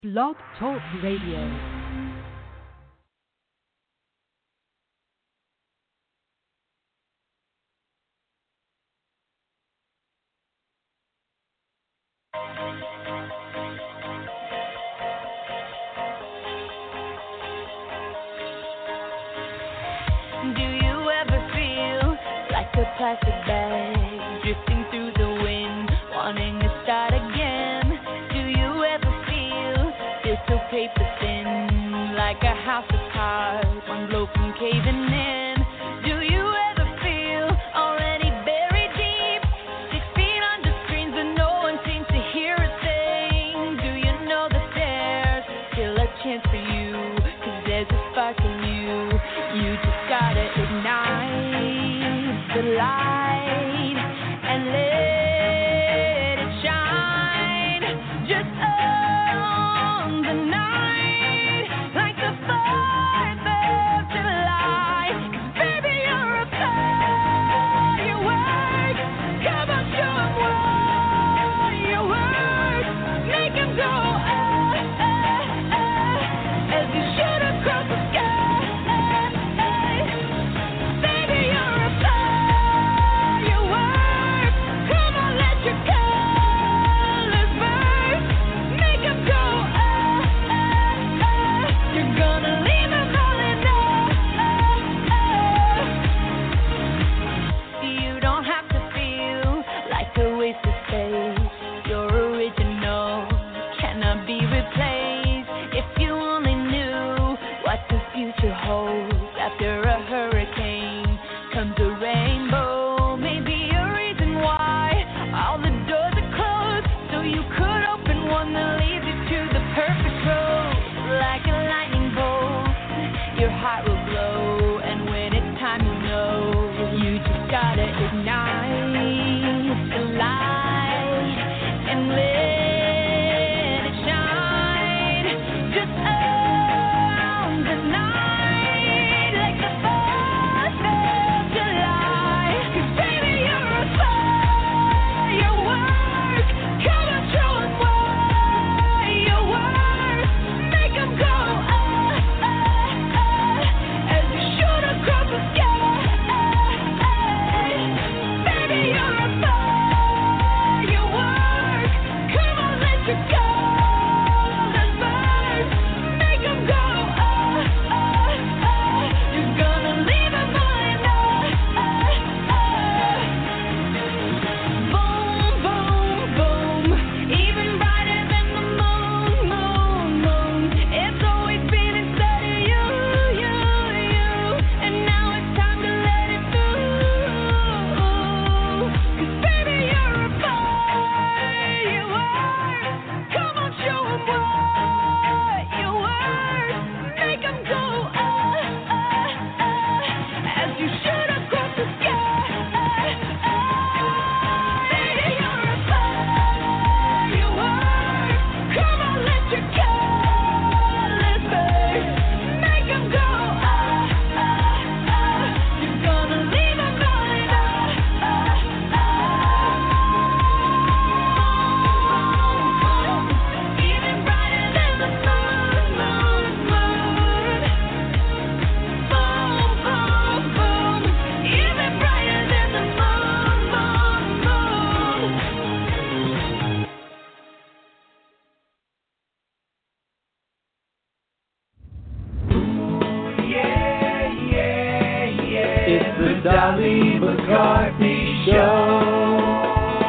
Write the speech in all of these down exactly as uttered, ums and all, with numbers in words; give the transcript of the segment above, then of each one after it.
Blog Talk Radio. Plastic bag drifting through the wind, wanting to start again. Do you ever feel still so paper thin, like a house of cards, one blow from caving in? Do you ever feel already buried deep, six feet under screens but no one seems to hear a thing? Do you know that there's still a chance for you, 'cause there's a spark in you, you just gotta ignite the light and let it shine just on the night, like the fourth of July. 'Cause baby, you're a firework. Come on, show 'em what you're worth. Make 'em go ah, ah, ah, as you shoot across the sky. Dolly McCarthy Show.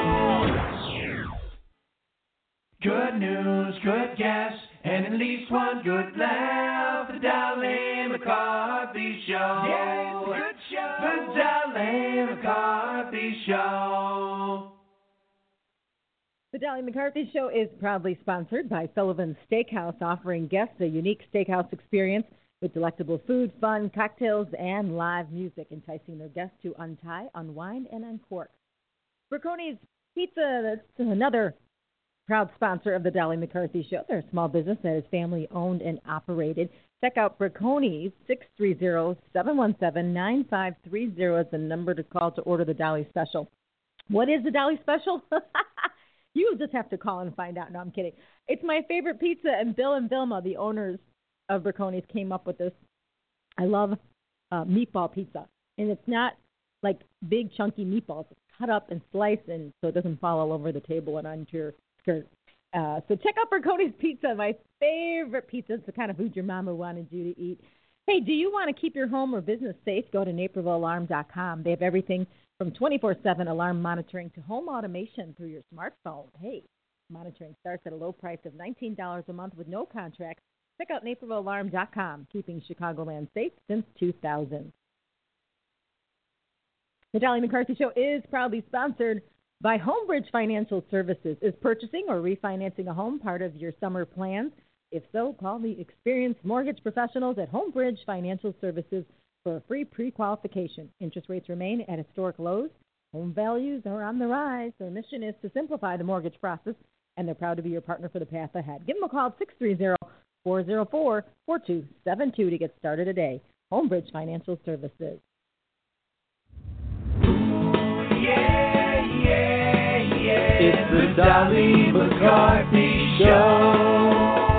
Good news, good guests, and at least one good laugh. The Dolly McCarthy Show. Yeah, it's a good show. The Dolly McCarthy Show. The Dolly McCarthy Show is proudly sponsored by Sullivan's Steakhouse, offering guests a unique steakhouse experience with delectable food, fun, cocktails, and live music, enticing their guests to untie, unwind, and uncork. Braconi's Pizza, that's another proud sponsor of the Dolly McCarthy Show. They're a small business that is family-owned and operated. Check out Braconi's. Six three zero, seven one seven, nine five three zero is the number to call to order the Dolly Special. What is the Dolly Special? You just have to call and find out. No, I'm kidding. It's my favorite pizza, and Bill and Vilma, the owners of Berconi's, came up with this. I love uh, meatball pizza, and it's not like big chunky meatballs. It's cut up and sliced, and so it doesn't fall all over the table and onto your skirt. Uh, so check out Berconi's Pizza, my favorite pizza. It's the kind of food your mama wanted you to eat. Hey, do you want to keep your home or business safe? Go to naperville alarm dot com. They have everything from twenty-four seven alarm monitoring to home automation through your smartphone. Hey, monitoring starts at a low price of nineteen dollars a month with no contract. Check out naperville alarm dot com, keeping Chicagoland safe since two thousand. The Dolly McCarthy Show is proudly sponsored by Homebridge Financial Services. Is purchasing or refinancing a home part of your summer plans? If so, call the experienced mortgage professionals at Homebridge Financial Services for a free pre-qualification. Interest rates remain at historic lows. Home values are on the rise. Their mission is to simplify the mortgage process, and they're proud to be your partner for the path ahead. Give them a call at six three zero, four zero four, four two seven two to get started today. Homebridge Financial Services. Yeah, yeah, yeah. It's the Dolly McCarthy Show.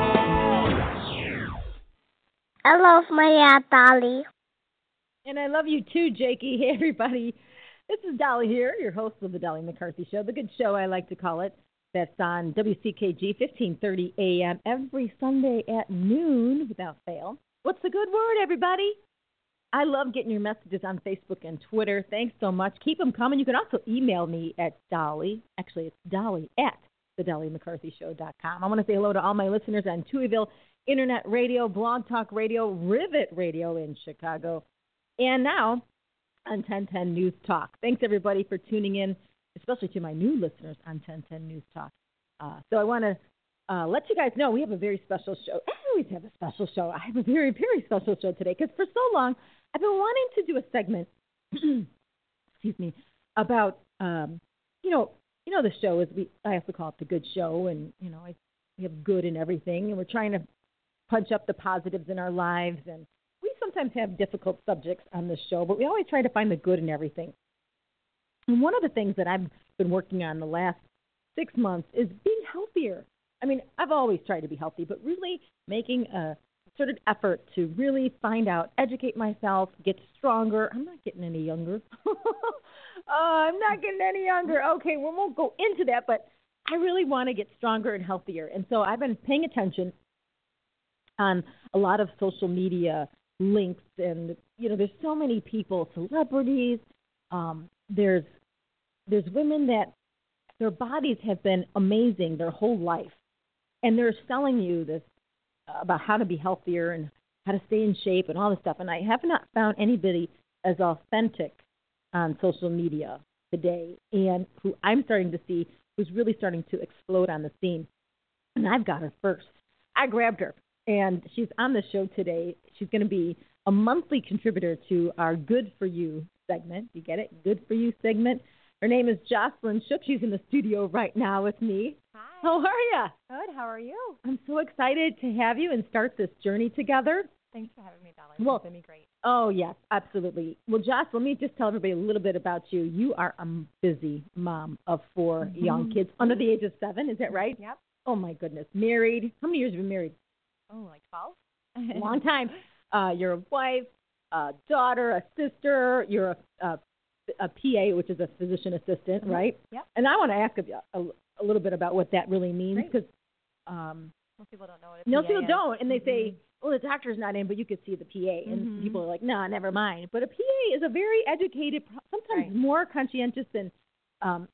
I love my Aunt Dolly. And I love you too, Jakey. Hey, everybody. This is Dolly here, your host of the Dolly McCarthy Show, the good show I like to call it. That's on W C K G, fifteen thirty a.m. every Sunday at noon without fail. What's the good word, everybody? I love getting your messages on Facebook and Twitter. Thanks so much. Keep them coming. You can also email me at Dolly. Actually, it's Dolly at the dolly mccarthy show dot com. I want to say hello to all my listeners on Tuieville Internet Radio, Blog Talk Radio, Rivet Radio in Chicago, and now on ten ten News Talk. Thanks, everybody, for tuning in, especially to my new listeners on ten ten News Talk. Uh, so I want to uh, let you guys know we have a very special show. I always have a special show. I have a very, very special show today because for so long I've been wanting to do a segment, excuse me, about, um, you know, you know the show is, we I have to call it the good show, and, you know, I, we have good in everything, and we're trying to punch up the positives in our lives, and we sometimes have difficult subjects on this show, but we always try to find the good in everything. And one of the things that I've been working on the last six months is being healthier. I mean, I've always tried to be healthy, but really making a concerted effort to really find out, educate myself, get stronger. I'm not getting any younger. oh, I'm not getting any younger. Okay, we won't go into that, but I really want to get stronger and healthier. And so I've been paying attention on a lot of social media links, and, you know, there's so many people, celebrities, um, there's there's women that their bodies have been amazing their whole life, and they're selling you this uh, about how to be healthier and how to stay in shape and all this stuff, and I have not found anybody as authentic on social media today, and who I'm starting to see who's really starting to explode on the scene, and I've got her first. I grabbed her. And she's on the show today. She's going to be a monthly contributor to our Good For You segment. You get it? Good For You segment. Her name is Jocelyn Shook. She's in the studio right now with me. Hi. How are you? Good. How are you? I'm so excited to have you and start this journey together. Thanks for having me, Dolly. Well, it's going to be great. Oh, yes, absolutely. Well, Josh, let me just tell everybody a little bit about you. You are a busy mom of four mm-hmm. young kids under the age of seven. Is that right? Yep. Oh, my goodness. Married. How many years have you been married? Oh, like twelve? A long time. Uh, you're a wife, a daughter, a sister. You're a, a, a P A, which is a physician assistant, mm-hmm. right? Yep. And I want to ask you a, a little bit about what that really means, because um, most people don't know what a most P A people is. don't, and they mm-hmm. say, well, the doctor's not in, but you could see the P A, and mm-hmm. people are like, no, nah, never mind. But a P A is a very educated, sometimes right. more conscientious than, um,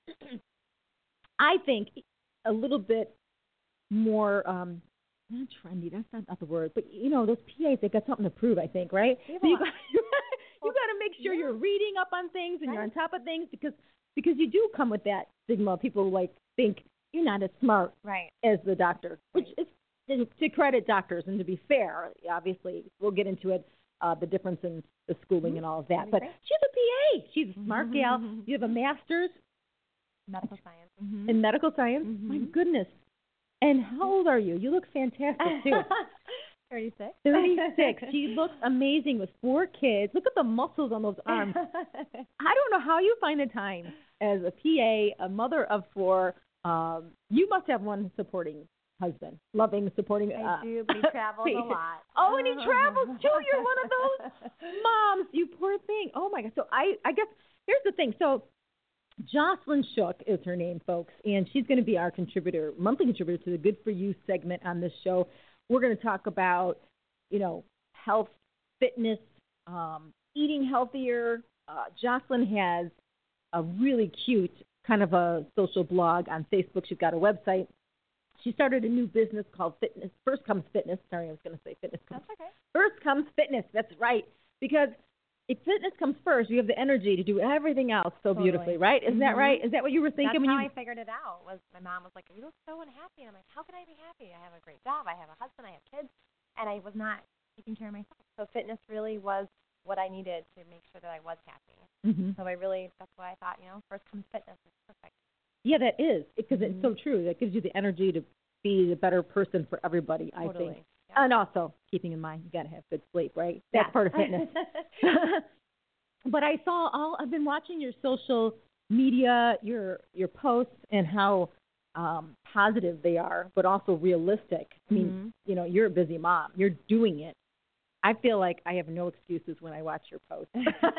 I think, a little bit more. Um, Not trendy. That's not, not the word. But, you know, those P As, they've got something to prove, I think, right? So you got you got to make sure yeah. you're reading up on things and right. you're on top of things, because because you do come with that stigma. People, like, think you're not as smart right. as the doctor, which right. is to credit doctors. And to be fair, obviously, we'll get into it, uh, the difference in the schooling mm-hmm. and all of that. But she's a P A. She's a smart mm-hmm. gal. You have a master's medical science. Mm-hmm. in medical science. Mm-hmm. My goodness. And how old are you? You look fantastic, too. thirty-six. thirty-six. She looks amazing with four kids. Look at the muscles on those arms. I don't know how you find the time as a P A, a mother of four, Um, you must have one supporting husband, loving, supporting. I uh, do, but he travels a lot. Oh, and he travels too. You're one of those moms. You poor thing. Oh my God. So I, I guess here's the thing. So Jocelyn Shook is her name, folks, and she's going to be our contributor, monthly contributor to the Good for You segment on this show. We're going to talk about, you know, health, fitness, um, eating healthier. Uh, Jocelyn has a really cute kind of a social blog on Facebook. She's got a website. She started a new business called Fitness. First Comes Fitness. Sorry, I was going to say Fitness Comes. That's okay. First Comes Fitness. That's right. Because if fitness comes first, you have the energy to do everything else so Totally. beautifully, right? Isn't Mm-hmm. that right? Is that what you were thinking That's when how you? I figured it out. Was my mom was like, "You look so unhappy," and I'm like, "How can I be happy? I have a great job. I have a husband. I have kids, and I was not taking care of myself." So fitness really was what I needed to make sure that I was happy. Mm-hmm. So I really, that's why I thought, you know, first comes fitness. It's perfect. Yeah, that is because Mm-hmm. it's so true. That gives you the energy to be the better person for everybody. I Totally. think, Yeah. and also keeping in mind you got to have good sleep, right? That's Yeah. part of fitness. But I saw all. I've been watching your social media, your your posts, and how um, positive they are, but also realistic. I mean, Mhm. you know, you're a busy mom. You're doing it. I feel like I have no excuses when I watch your posts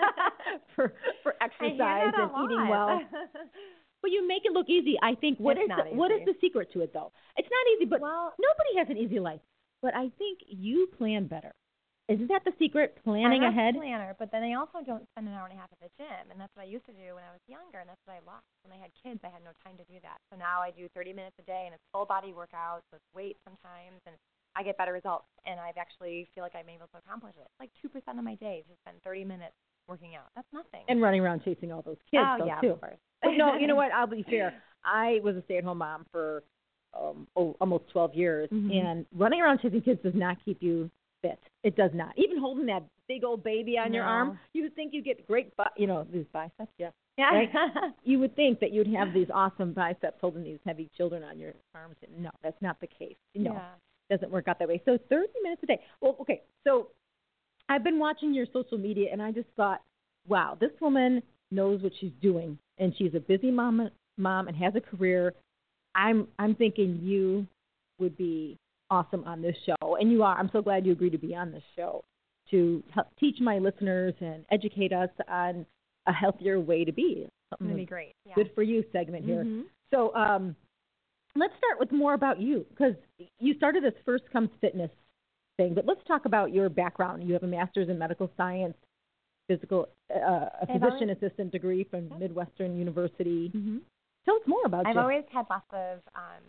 for for I hear exercise that a and eating lot. well. But you make it look easy. I think. What It's is not the, what is easy. the secret to it, though? It's not easy, but Well- nobody has an easy life. But I think you plan better. Isn't that the secret? Planning I'm ahead. a planner, but then I also don't spend an hour and a half at the gym, and that's what I used to do when I was younger, and that's what I lost when I had kids. I had no time to do that. So now I do thirty minutes a day, and it's full body workouts with weights sometimes, and I get better results, and I actually feel like I'm able to accomplish it. It's like two percent of my day to spend thirty minutes working out. That's nothing. And running around chasing all those kids, oh, though, yeah, too. of course. But no, you know what? I'll be fair. I was a stay-at-home mom for um, oh, almost twelve years, Mhm. and running around chasing kids does not keep you fit. It does not. Even holding that big old baby on your No. arm, you would think you get great, bi- you know, these biceps. Yeah. Yeah. Right? You would think that you'd have these awesome biceps holding these heavy children on your arms. And no, that's not the case. No, Yeah. it doesn't work out that way. So thirty minutes a day. Well, okay. So I've been watching your social media, and I just thought, wow, this woman knows what she's doing, and she's a busy mom, mom, and has a career. I'm I'm thinking you would be awesome on this show, and you are. I'm so glad you agreed to be on this show to help teach my listeners and educate us on a healthier way to be. It's going to be great. Yeah. Good for you segment here. Mhm. So um, let's start with more about you, because you started this First Comes Fitness thing, but let's talk about your background. You have a master's in medical science, physical, uh, a I've physician always- assistant degree from Yep. Midwestern University. Mhm. Tell us more about I've you. always had lots of um,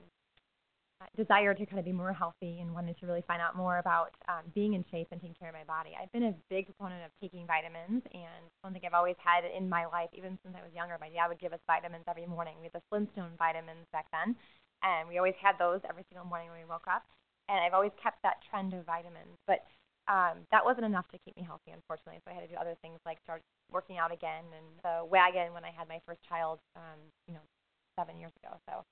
uh, desire to kind of be more healthy and wanted to really find out more about um, being in shape and taking care of my body. I've been a big proponent of taking vitamins, and one thing I've always had in my life, even since I was younger, my dad would give us vitamins every morning. We had the Flintstone vitamins back then, and we always had those every single morning when we woke up. And I've always kept that trend of vitamins, but um, that wasn't enough to keep me healthy, unfortunately. So I had to do other things like start working out again and the wagon when I had my first child, um, you know, seven years ago. So,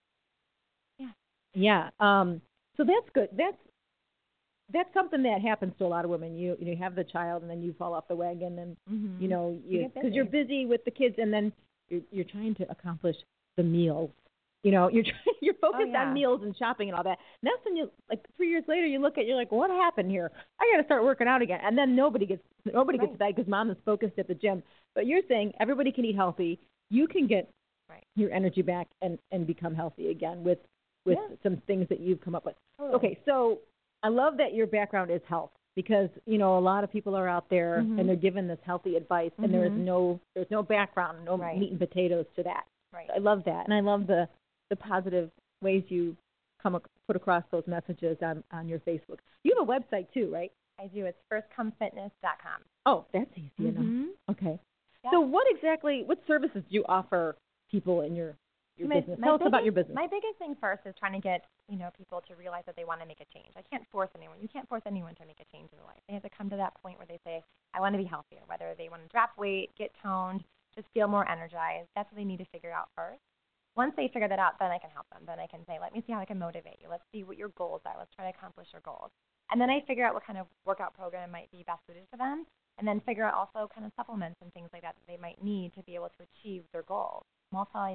yeah. Yeah. Um, so that's good. That's that's something that happens to a lot of women. You you have the child, and then you fall off the wagon, and Mm-hmm. you know You you get because you're busy with the kids, and then you're you're trying to accomplish the meals. You know, you're trying, you're focused yeah. on meals and shopping and all that. And that's when you like three years later you look at you're like, what happened here? I got to start working out again. And then nobody gets nobody Right. gets that because mom is focused at the gym. But you're saying everybody can eat healthy. You can get Right. your energy back and and become healthy again with with Yeah. some things that you've come up with. Totally. Okay, so I love that your background is health, because you know a lot of people are out there Mhm. and they're given this healthy advice, and there is Mhm. no there's no background, no Right. meat and potatoes to that. Right. I love that, and I love the the positive ways you come ac- put across those messages on on your Facebook. You have a website too, right? I do. It's first come fitness dot com. Oh, that's easy enough. Mhm. Okay. Yeah. So what exactly what services do you offer people in your your My- business? my Tell us about biggest- your business. My biggest thing first is trying to get, you know, people to realize that they want to make a change. I can't force anyone. You can't force anyone to make a change in their life. They have to come to that point where they say, I want to be healthier, whether they want to drop weight, get toned, just feel more energized. That's what they need to figure out first. Once they figure that out, then I can help them. Then I can say, let me see how I can motivate you. Let's see what your goals are. Let's try to accomplish your goals. And then I figure out what kind of workout program might be best suited for them, and then figure out also kind of supplements and things like that that they might need to be able to achieve their goals. Multi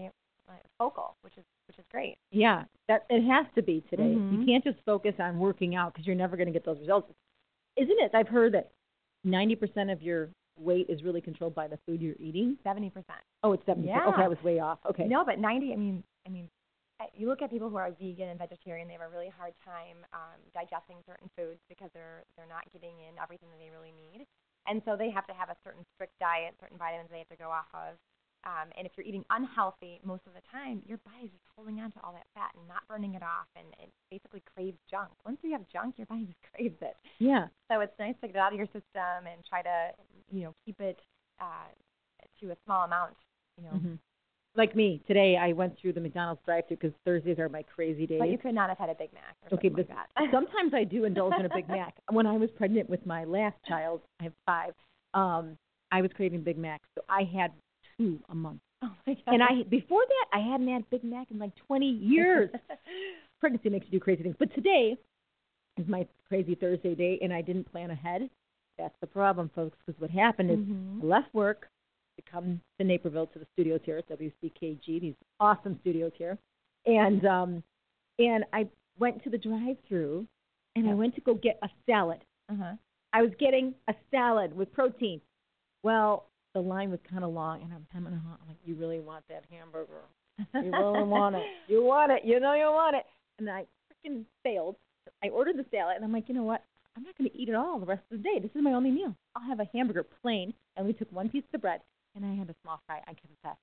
like, focal, which is which is great. Yeah, that it has to be today. Mm-hmm. You can't just focus on working out because you're never going to get those results. Isn't it? I've heard that ninety percent of your weight is really controlled by the food you're eating. seventy percent. Oh, it's seventy percent. Yeah. Okay, I was way off. Okay. No, but ninety. I mean, I mean, I- you look at people who are vegan and vegetarian. They have a really hard time um, digesting certain foods because they're they're not getting in everything that they really need, and so they have to have a certain strict diet, certain vitamins they have to go off of. Um, and if you're eating unhealthy most of the time, your body's just holding on to all that fat and not burning it off, and it basically craves junk. Once you have junk, your body just craves it. Yeah. So it's nice to get it out of your system and try to, you know, keep it uh, to a small amount. You know, Mm-hmm. Like me today, I went through the McDonald's drive-thru because Thursdays are my crazy days. but you could not have had a Big Mac or Okay, something but like that. sometimes I do indulge in a Big Mac. When I was pregnant with my last child, I have five. Um, I was craving Big Mac, so I had two a month. Oh my God. And I before that, I hadn't had Big Mac in like twenty years. Pregnancy makes you do crazy things. But today is my crazy Thursday day, and I didn't plan ahead. That's the problem, folks, because what happened is Mhm. I left work to come to Naperville to the studios here at W C K G, these awesome studios here. And um, and I went to the drive-thru, and I Yep. went to go get a salad. Uh-huh. I was getting a salad with protein. Well, the line was kind of long, and I'm hemming and hawing. I'm like, you really want that hamburger? You really want it? You want it? You know you want it. And I freaking failed. I ordered the salad, and I'm like, you know what? I'm not going to eat it all the rest of the day. This is my only meal. I'll have a hamburger plain, and we took one piece of bread, and I had a small fry. I confess.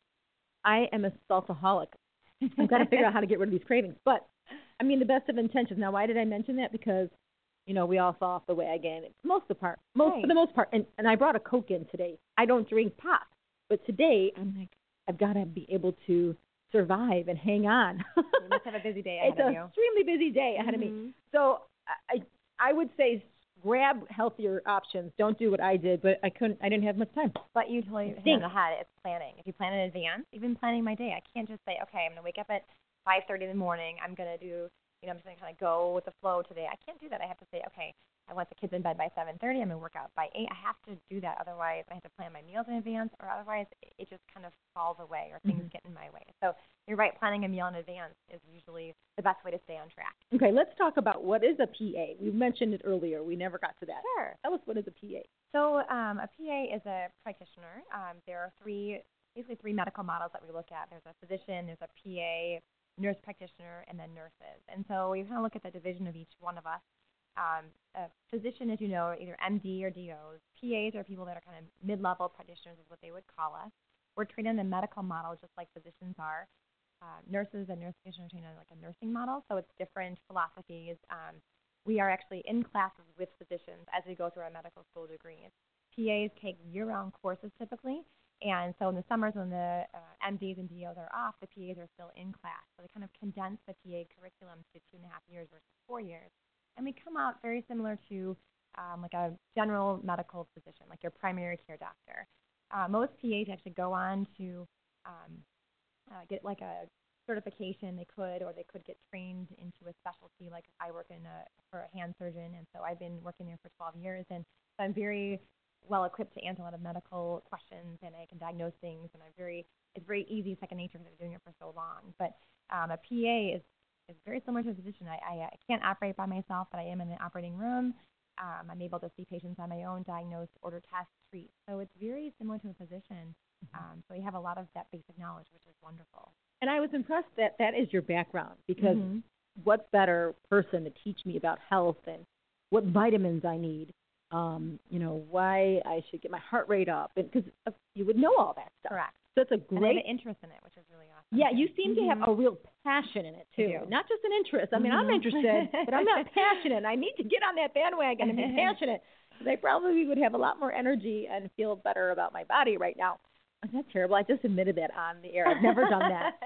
I am a saltaholic. I've got to figure out how to get rid of these cravings. But, I mean, the best of intentions. Now, why did I mention that? Because, you know, we all fall off the wagon. Most of the part, most Right. for the most part. And, and I brought a Coke in today. I don't drink pop. But today, I'm like, I've got to be able to survive and hang on. You must have a busy day ahead It's of an you. extremely busy day ahead of me. Mhm. So I I would say grab healthier options. Don't do what I did, but I couldn't. I didn't have much time. But you totally hit it Think. on the head. It's planning. If you plan in advance, even planning my day, I can't just say, okay, I'm going to wake up at five thirty in the morning. I'm going to do, you know, I'm just going to kind of go with the flow today. I can't do that. I have to say, okay, I want the kids in bed by seven thirty. I'm going to work out by eight. I have to do that. Otherwise, I have to plan my meals in advance, or otherwise it just kind of falls away or things Mhm. get in my way. So you're right. Planning a meal in advance is usually the best way to stay on track. Okay, let's talk about what is a P A. We mentioned it earlier. We never got to that. Sure. Tell us what is a P A. So um, a P A is a practitioner. Um, there are three, basically three medical models that we look at. There's a physician, there's a P A, nurse practitioner, and then nurses. And so we kind of look at the division of each one of us. Um, a physician, as you know, are either M D or D Os. P As are people that are kind of mid-level practitioners is what they would call us. We're trained in a medical model just like physicians are. Uh, nurses and nurse practitioners are trained in like a nursing model, so it's different philosophies. Um, we are actually in classes with physicians as we go through our medical school degrees. P As take year-round courses typically, and so in the summers when the uh, M Ds and D Os are off, the P As are still in class. So they kind of condense the P A curriculum to two and a half years versus four years. And we come out very similar to um, like a general medical physician, like your primary care doctor. Uh, most P As actually go on to um, uh, get like a certification. They could, or they could get trained into a specialty. Like I work in a, for a hand surgeon, and so I've been working there for twelve years, and so I'm very well equipped to answer a lot of medical questions, and I can diagnose things, and I'm very, it's very easy, second nature because I've been doing it for so long. But um, a P A is is very similar to a physician. I, I, I can't operate by myself, but I am in an operating room. Um, I'm able to see patients on my own, diagnose, order tests, treat. So it's very similar to a physician. Um, so you have a lot of that basic knowledge, which is wonderful. And I was impressed that that is your background, because Mhm. what better person to teach me about health and what vitamins I need, um, you know, why I should get my heart rate up, because you would know all that stuff. Correct. So it's a And they have great an interest in it, which is really awesome. Yeah, you seem to have Mhm. a real passion in it, I too. do. Not just an interest. I mean, I'm Mhm. interested, but I'm not passionate. I need to get on that bandwagon and be passionate. Because I probably would have a lot more energy and feel better about my body right now. Isn't that terrible? I just admitted that on the air. I've never done that.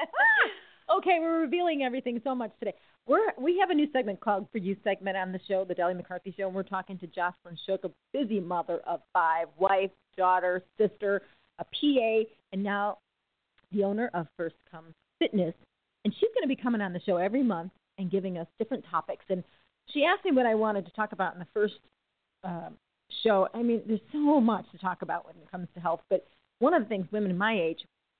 Okay, we're revealing everything so much today. We're we have a new segment called For You segment on the show, the Dali McCarthy Show, and we're talking to Jocelyn Shook, a busy mother of five, wife, daughter, sister, a P A, and now the owner of First Comes Fitness. And she's going to be coming on the show every month and giving us different topics. And she asked me what I wanted to talk about in the first um, show. I mean, there's so much to talk about when it comes to health, but one of the things women my age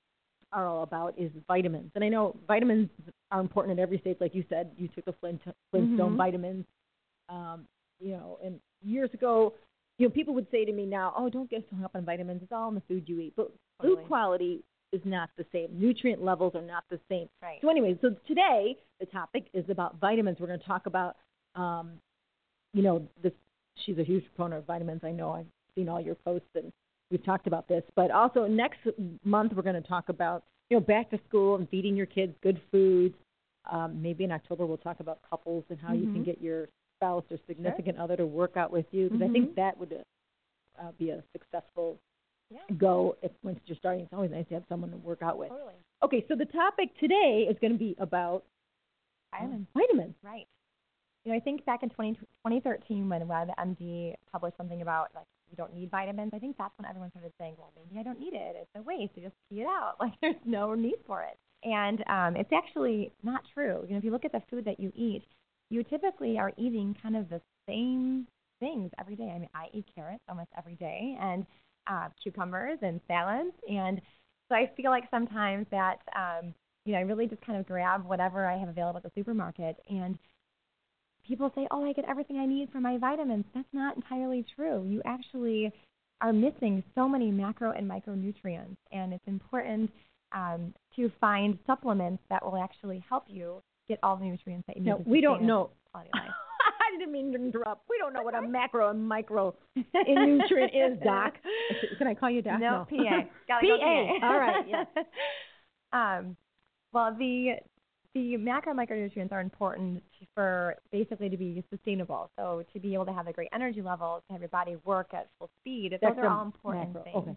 are all about is vitamins. And I know vitamins are important at every stage. Like you said, you took the Flint, Flintstone mm-hmm. vitamins, um, you know, and years ago, you know, people would say to me now, oh, don't get hung up on vitamins. It's all in the food you eat. But totally. food quality is not the same. Nutrient levels are not the same. Right. So anyway, so today the topic is about vitamins. We're going to talk about, um, you know, this. She's a huge proponent of vitamins. I know I've seen all your posts and we've talked about this. But also next month we're going to talk about, you know, back to school and feeding your kids good foods. Um, maybe in October we'll talk about couples and how mm-hmm. you can get your spouse or significant sure. other to work out with you. Because mm-hmm. I think that would uh, be a successful yeah. go if once you're starting. It's always nice to have someone to work out with. Totally. Okay, so the topic today is going to be about vitamins. Uh, vitamins. Right. You know, I think back in twenty, twenty thirteen when WebMD published something about, like, you don't need vitamins, I think that's when everyone started saying, well, maybe I don't need it. It's a waste. You just pee it out. Like, there's no need for it. And um, it's actually not true. You know, if you look at the food that you eat, you typically are eating kind of the same things every day. I mean, I eat carrots almost every day and uh, cucumbers and salads. And so I feel like sometimes that, um, you know, I really just kind of grab whatever I have available at the supermarket. And people say, oh, I get everything I need for my vitamins. That's not entirely true. You actually are missing so many macro and micronutrients. And it's important um, to find supplements that will actually help you get all the nutrients that you need. No, to we don't sustain a know. quality life. I didn't mean to interrupt. We don't know what a macro and micro nutrient is, Doc. Can I call you Doc? No, no. P A. Gotta P A. go P A. All right, yeah. um, well, the the macro and micronutrients are important for basically to be sustainable. So to be able to have the great energy levels, to have your body work at full speed, That's those are all important macro. things. Okay.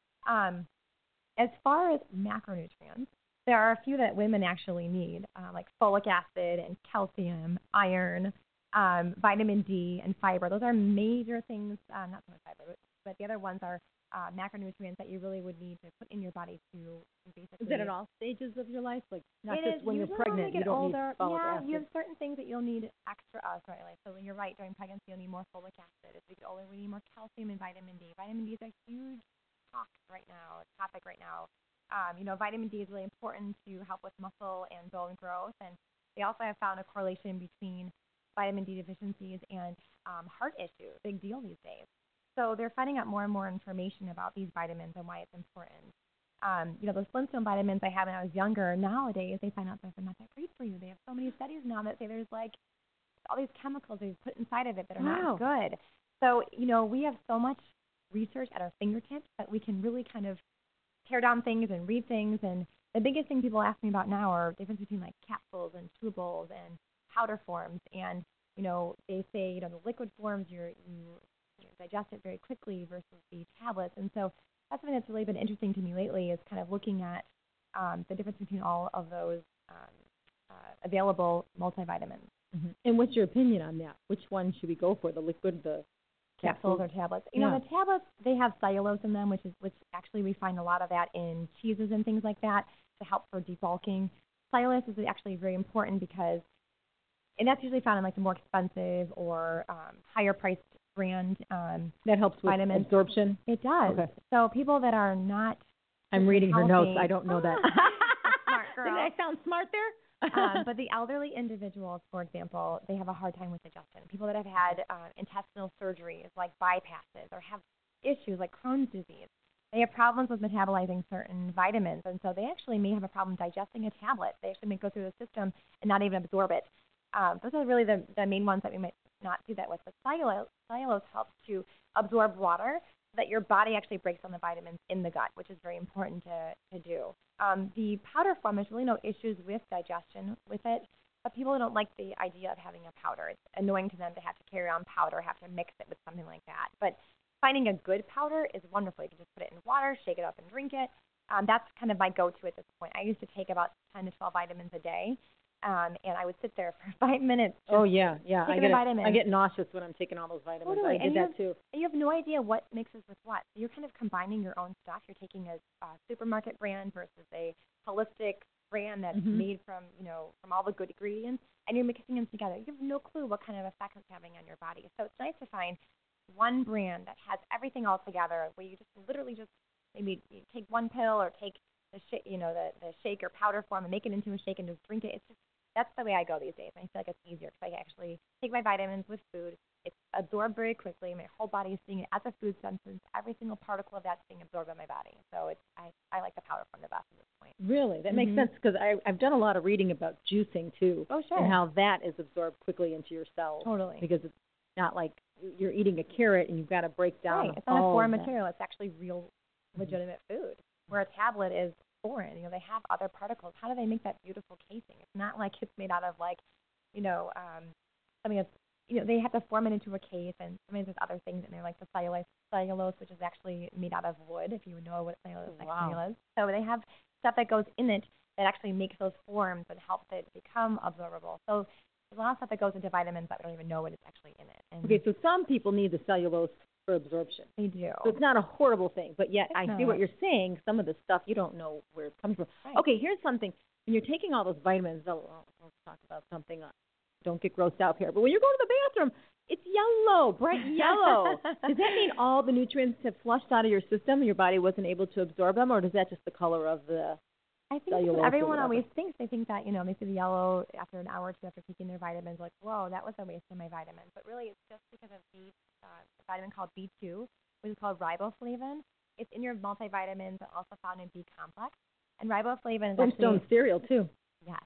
Um, as far as macronutrients, there are a few that women actually need, uh, like folic acid and calcium, iron, um, vitamin D, and fiber. Those are major things, uh, not so much fiber, but, but the other ones are uh, macronutrients that you really would need to put in your body to, to basically... Is that at all stages of your life? Like, not it just is, when you're pregnant, you, you don't older, need folic yeah, acid. you have certain things that you'll need extra of throughout your life. So when you're right, during pregnancy, you'll need more folic acid. As we get older, we need more calcium and vitamin D. Vitamin D is a huge talk right now, topic right now. Um, you know, vitamin D is really important to help with muscle and bone growth, and they also have found a correlation between vitamin D deficiencies and um, heart issues. Big deal these days. So they're finding out more and more information about these vitamins and why it's important. Um, you know, those Flintstone vitamins I had when I was younger, nowadays they find out that they're not that great for you. They have so many studies now that say there's like all these chemicals they've put inside of it that are wow. not good. So, you know, we have so much research at our fingertips that we can really kind of tear down things and read things. And the biggest thing people ask me about now are the difference between like capsules and chewables and powder forms. And, you know, they say, you know, the liquid forms, you're, you you digest it very quickly versus the tablets. And so that's something that's really been interesting to me lately is kind of looking at um, the difference between all of those um, uh, available multivitamins. Mm-hmm. And what's your opinion on that? Which one should we go for, the liquid, the capsules or tablets? You yeah. know, the tablets, they have cellulose in them, which is which actually we find a lot of that in cheeses and things like that to help for debulking. Cellulose is actually very important because, and that's usually found in like the more expensive or um, higher priced brand um, that helps with vitamins. absorption. It does. Okay. So people that are not I'm reading healthy, her notes. I don't know that. smart girl. Did I sound smart there? um, but the elderly individuals, for example, they have a hard time with digestion. People that have had uh, intestinal surgeries like bypasses or have issues like Crohn's disease, they have problems with metabolizing certain vitamins, and so they actually may have a problem digesting a tablet. They actually may go through the system and not even absorb it. Um, those are really the, the main ones that we might not do that with. But cellulose, cellulose helps to absorb water so that your body actually breaks down the vitamins in the gut, which is very important to, to do. Um, the powder form, there's really no issues with digestion with it, but people don't like the idea of having a powder. It's annoying to them to have to carry on powder, have to mix it with something like that. But finding a good powder is wonderful. You can just put it in water, shake it up, and drink it. Um, that's kind of my go-to at this point. I used to take about ten to twelve vitamins a day. Um, and I would sit there for five minutes. Oh, yeah, yeah. I get, a, I get nauseous when I'm taking all those vitamins. Totally. I did and that, have, too. And you have no idea what mixes with what. So you're kind of combining your own stuff. You're taking a, a supermarket brand versus a holistic brand that's mm-hmm. made from, you know, from all the good ingredients, and you're mixing them together. You have no clue what kind of effect it's having on your body. So it's nice to find one brand that has everything all together where you just literally just maybe you take one pill or take the sh- you know the the shake or powder form and make it into a shake and just drink it. It's just that's the way I go these days. And I feel like it's easier because I actually take my vitamins with food. It's absorbed very quickly. My whole body is seeing it as a food substance. Every single particle of that's being absorbed by my body. So it's I, I like the powder form the best at this point. Really? That mm-hmm. makes sense because I've done a lot of reading about juicing, too. Oh, sure. And how that is absorbed quickly into your cells. Totally. Because it's not like you're eating a carrot and you've got to break down right. It's not all a foreign of that. material. It's actually real, legitimate mm-hmm. food. Where a tablet is foreign. You know, they have other particles. How do they make that beautiful casing? It's not like it's made out of, like, you know, um, something that's, you know, they have to form it into a case, and sometimes there's other things in there, like the cellulose, cellulose, which is actually made out of wood, if you would know what cellulose oh, wow. actually is. So they have stuff that goes in it that actually makes those forms and helps it become absorbable. So there's a lot of stuff that goes into vitamins that we don't even know what is actually in it. And okay, so some people need the cellulose for absorption. They do. So it's not a horrible thing, but yet it's I not. see what you're saying. Some of the stuff you don't know where it's coming from. Right. Okay, here's something. When you're taking all those vitamins, oh, let's talk about something. Uh, don't get grossed out here. But when you're going to the bathroom, it's yellow, bright yellow. Does that mean all the nutrients have flushed out of your system and your body wasn't able to absorb them, or is that just the color of the I think cellulose? everyone always thinks, they think that, you know, they see the yellow after an hour or two after taking their vitamins, like, whoa, that was a waste of my vitamins. But really it's just because of the uh, vitamin called B two, which is called riboflavin. It's in your multivitamins and also found in B complex. And riboflavin is actually... Flintstone cereal, too. Yes.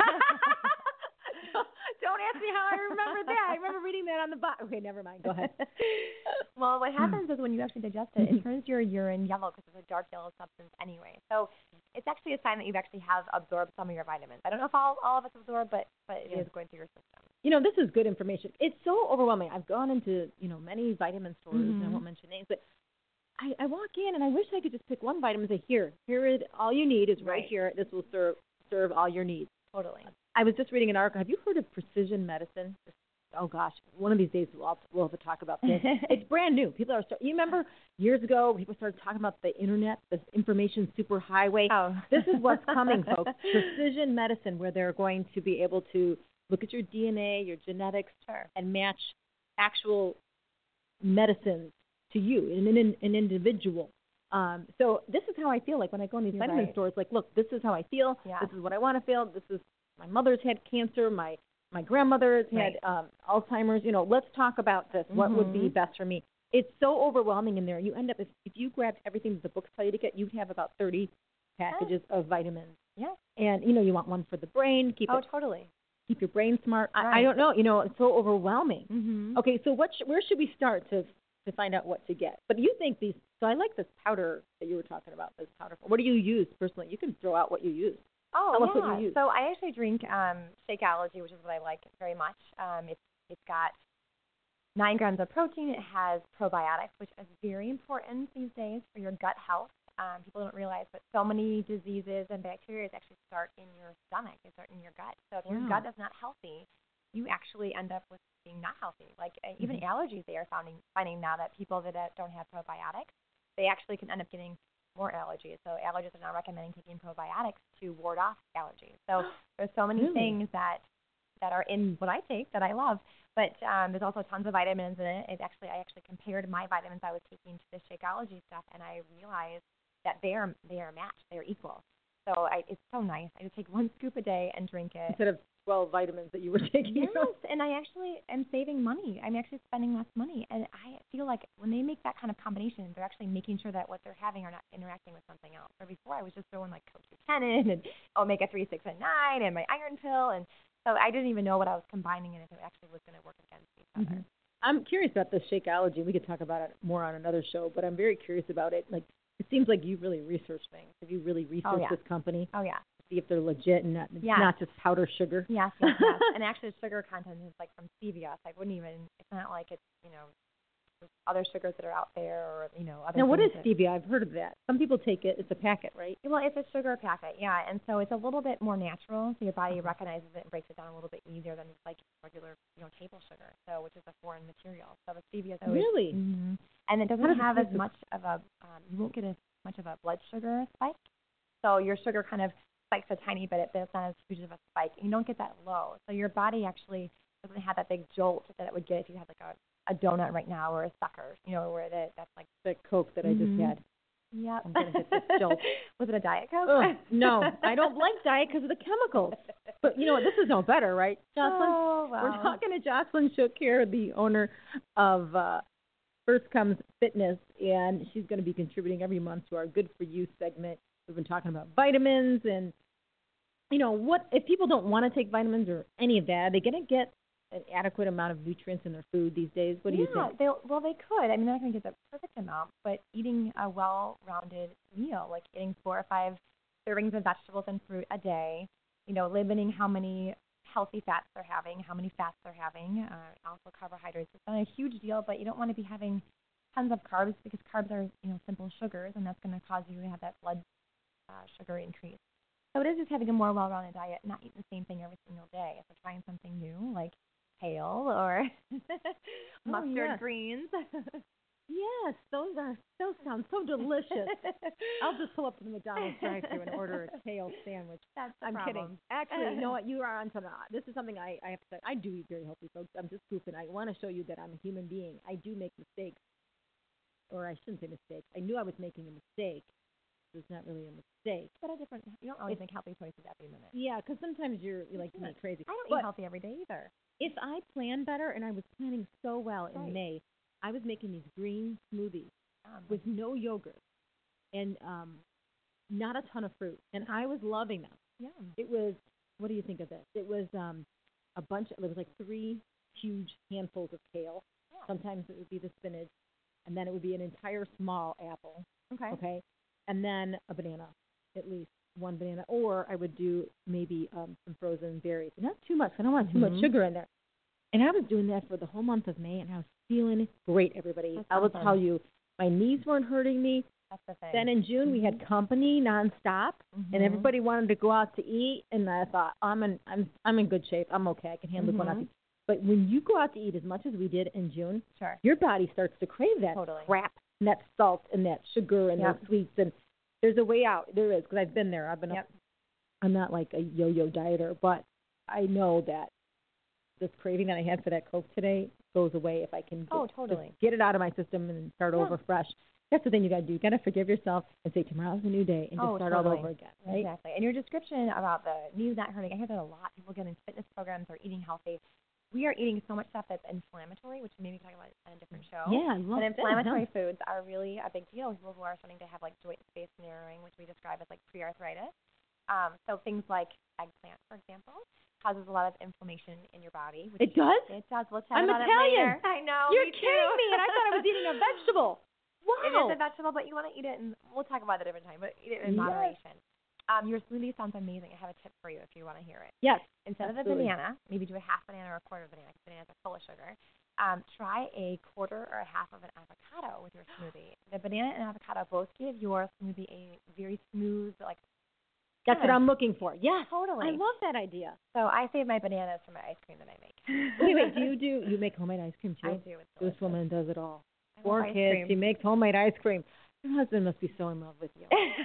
Don't ask me how I remember that. I remember reading that on the box. Okay, never mind. Go ahead. Well, what happens is when you actually digest it, it turns your urine yellow because it's a dark yellow substance anyway. So it's actually a sign that you actually have absorbed some of your vitamins. I don't know if all, all of it's absorbed, but, but it yeah. is going through your system. You know, this is good information. It's so overwhelming. I've gone into, you know, many vitamin stores, mm-hmm. and I won't mention names, but I, I walk in and I wish I could just pick one vitamin and say, here, here is all you need is right, right here. This will serve serve all your needs. Totally. I was just reading an article. Have you heard of precision medicine? Oh, gosh. One of these days we'll have to, we'll have to talk about this. It's brand new. People are start, you remember years ago people started talking about the Internet, this information superhighway. Oh. This is what's coming, folks. Precision medicine, where they're going to be able to look at your D N A, your genetics, sure. and match actual medicines to you, an, an, an individual. Um, so this is how I feel like when I go in these You're vitamin right. stores. Like, look, this is how I feel. Yeah. This is what I want to feel. This is my mother's had cancer. My my grandmother's right. had um, Alzheimer's. You know, let's talk about this. Mm-hmm. What would be best for me? It's so overwhelming in there. You end up, if, if you grabbed everything that the books tell you to get, you'd have about thirty packages oh. of vitamins. Yeah. And, you know, you want one for the brain. Keep oh, it, totally. Keep your brain smart. Right. I, I don't know. You know, it's so overwhelming. Mm-hmm. Okay, so what sh- where should we start to to find out what to get? But you think these, so I like this powder that you were talking about, this powder. What do you use personally? You can throw out what you use. Oh, Tell yeah. us what you use. So I actually drink um, Shakeology, which is what I like very much. Um, it's It's got nine grams of protein. It has probiotics, which is very important these days for your gut health. Um, people don't realize, but so many diseases and bacteria actually start in your stomach. They start in your gut. So if your Wow. gut is not healthy, you actually end up with being not healthy. Like uh, even mm-hmm. allergies, they are finding, finding now that people that uh, don't have probiotics, they actually can end up getting more allergies. So allergists are now recommending taking probiotics to ward off allergies. So there's so many really? things that that are in what I take that I love. But um, there's also tons of vitamins in it. It actually, I actually compared my vitamins I was taking to the Shakeology stuff, and I realized that they are they are matched. They are equal. So I, it's so nice. I just take one scoop a day and drink it. Instead of twelve vitamins that you were taking. Yes, and I actually am saving money. I'm actually spending less money. And I feel like when they make that kind of combination, they're actually making sure that what they're having are not interacting with something else. Where before I was just throwing like CoQ ten in and omega three, six, and nine and my iron pill. And so I didn't even know what I was combining and if it actually was going to work against each other. Mm-hmm. I'm curious about the Shakeology. We could talk about it more on another show, but I'm very curious about it. Like, it seems like you really researched things. Have you really researched oh, yeah. this company? Oh, yeah. See if they're legit and not, yeah. not just powder sugar. Yes, yes, yes. And actually the sugar content is like from stevia. So I wouldn't even, it's not like it's, you know, other sugars that are out there or, you know, other Now, what is that, stevia? I've heard of that. Some people take it. It's a packet, right? Well, it's a sugar packet, yeah. And so it's a little bit more natural. So your body recognizes it and breaks it down a little bit easier than like regular, you know, table sugar, so which is a foreign material. So the stevia is always, Really? Mm-hmm. And it doesn't does have it as taste? much of a, um, you won't get as much of a blood sugar spike. So your sugar kind of spikes a tiny bit, but it's not as huge of a spike. And you don't get that low. So your body actually doesn't have that big jolt that it would get if you had like a, a donut right now or a sucker, you know, where the, that's like the Coke that mm-hmm. I just had. Yep. I'm going to get this jolt. Was it a Diet Coke? Ugh, no, I don't like diet because of the chemicals. But you know what? This is no better, right, Jocelyn? Oh, wow. We're talking to Jocelyn Shook here, the owner of uh, First Comes Fitness, and she's going to be contributing every month to our Good For You segment. We've been talking about vitamins and, you know, what if people don't want to take vitamins or any of that, are they going to get an adequate amount of nutrients in their food these days? What do yeah, you think? They'll, well, they could. I mean, they're not going to get the perfect amount, but eating a well-rounded meal, like eating four or five servings of vegetables and fruit a day, you know, limiting how many healthy fats they're having, how many fats they're having, uh, also carbohydrates. It's not a huge deal, but you don't want to be having tons of carbs because carbs are, you know, simple sugars, and that's going to cause you to have that blood uh, sugar increase. So it is just having a more well-rounded diet, not eating the same thing every single day. So trying something new, like kale or mustard yes. greens. Yes, those are those sound so delicious. I'll just pull up to the McDonald's drive-thru and order a kale sandwich. That's the I'm problem. kidding. Actually, you know what? You are on something. This is something I, I have to say. I do eat very healthy, folks. I'm just goofing. I want to show you that I'm a human being. I do make mistakes. Or I shouldn't say mistakes. I knew I was making a mistake. It's not really a mistake. But a different, you don't always It's, make healthy choices every minute. yeah, because sometimes you're, you like to make crazy. I don't but eat healthy every day either. if I plan better, and I was planning so well in Right. May, I was making these green smoothies Um, with no yogurt and um, not a ton of fruit, and I was loving them. yeah. It was, what do you think of this? It was um, a bunch, it was like three huge handfuls of kale. Yeah. Sometimes it would be the spinach, and then it would be an entire small apple, Okay. okay, and then a banana, at least one banana, or I would do maybe um, some frozen berries. Not too much. I don't want too Mhm. much sugar in there. And I was doing that for the whole month of May, and I was feeling great, everybody. That's I will awesome. tell you, my knees weren't hurting me. That's the thing. Then in June, we had company nonstop, and Mhm. everybody wanted to go out to eat, and I thought, I'm in, I'm, I'm in good shape. I'm okay. I can handle going out to Mhm. eat. But when you go out to eat as much as we did in June, Sure. your body starts to crave that Totally. crap and that salt and that sugar and Yep. those sweets. And there's a way out. There is, because I've been there. I've been. Yep. Up, I'm not like a yo-yo dieter, but I know that this craving that I had for that Coke today goes away if I can. Just, Oh, totally. just get it out of my system and start Yeah. over fresh. That's the thing you got to do. You got to forgive yourself and say tomorrow's a new day and just Oh, start totally. all over again. Right? Exactly. And your description about the knees not hurting, I hear that a lot. People get into fitness programs or eating healthy. We are eating so much stuff that's inflammatory, which maybe we can talk about on a different show. Yeah, I love But that, inflammatory huh? foods are really a big deal. People who are starting to have like joint space narrowing, which we describe as like pre-arthritis. Um, so things like eggplant, for example, causes a lot of inflammation in your body. Which It does? It does. We'll chat I'm about Italian. it later. I know. You're me kidding too. me, and I thought I was eating a vegetable. Wow. It is a vegetable, but you want to eat it, and we'll talk about it a different time. But eat it in Yes. moderation. Um, your smoothie sounds amazing. I have a tip for you if you want to hear it. Yes. Instead absolutely. of a banana, maybe do a half banana or a quarter banana because bananas are full of sugar. Um, try a quarter or a half of an avocado with your smoothie. The banana and avocado both give your smoothie a very smooth, like. That's what Yeah. I'm looking for. Yes. Totally. I love that idea. So I save my bananas for my ice cream that I make. Wait, wait. Do you do you make homemade ice cream too? I do. It's This delicious. woman does it all. I love Four ice kids. cream. She makes homemade ice cream. Your husband must be so in love with you.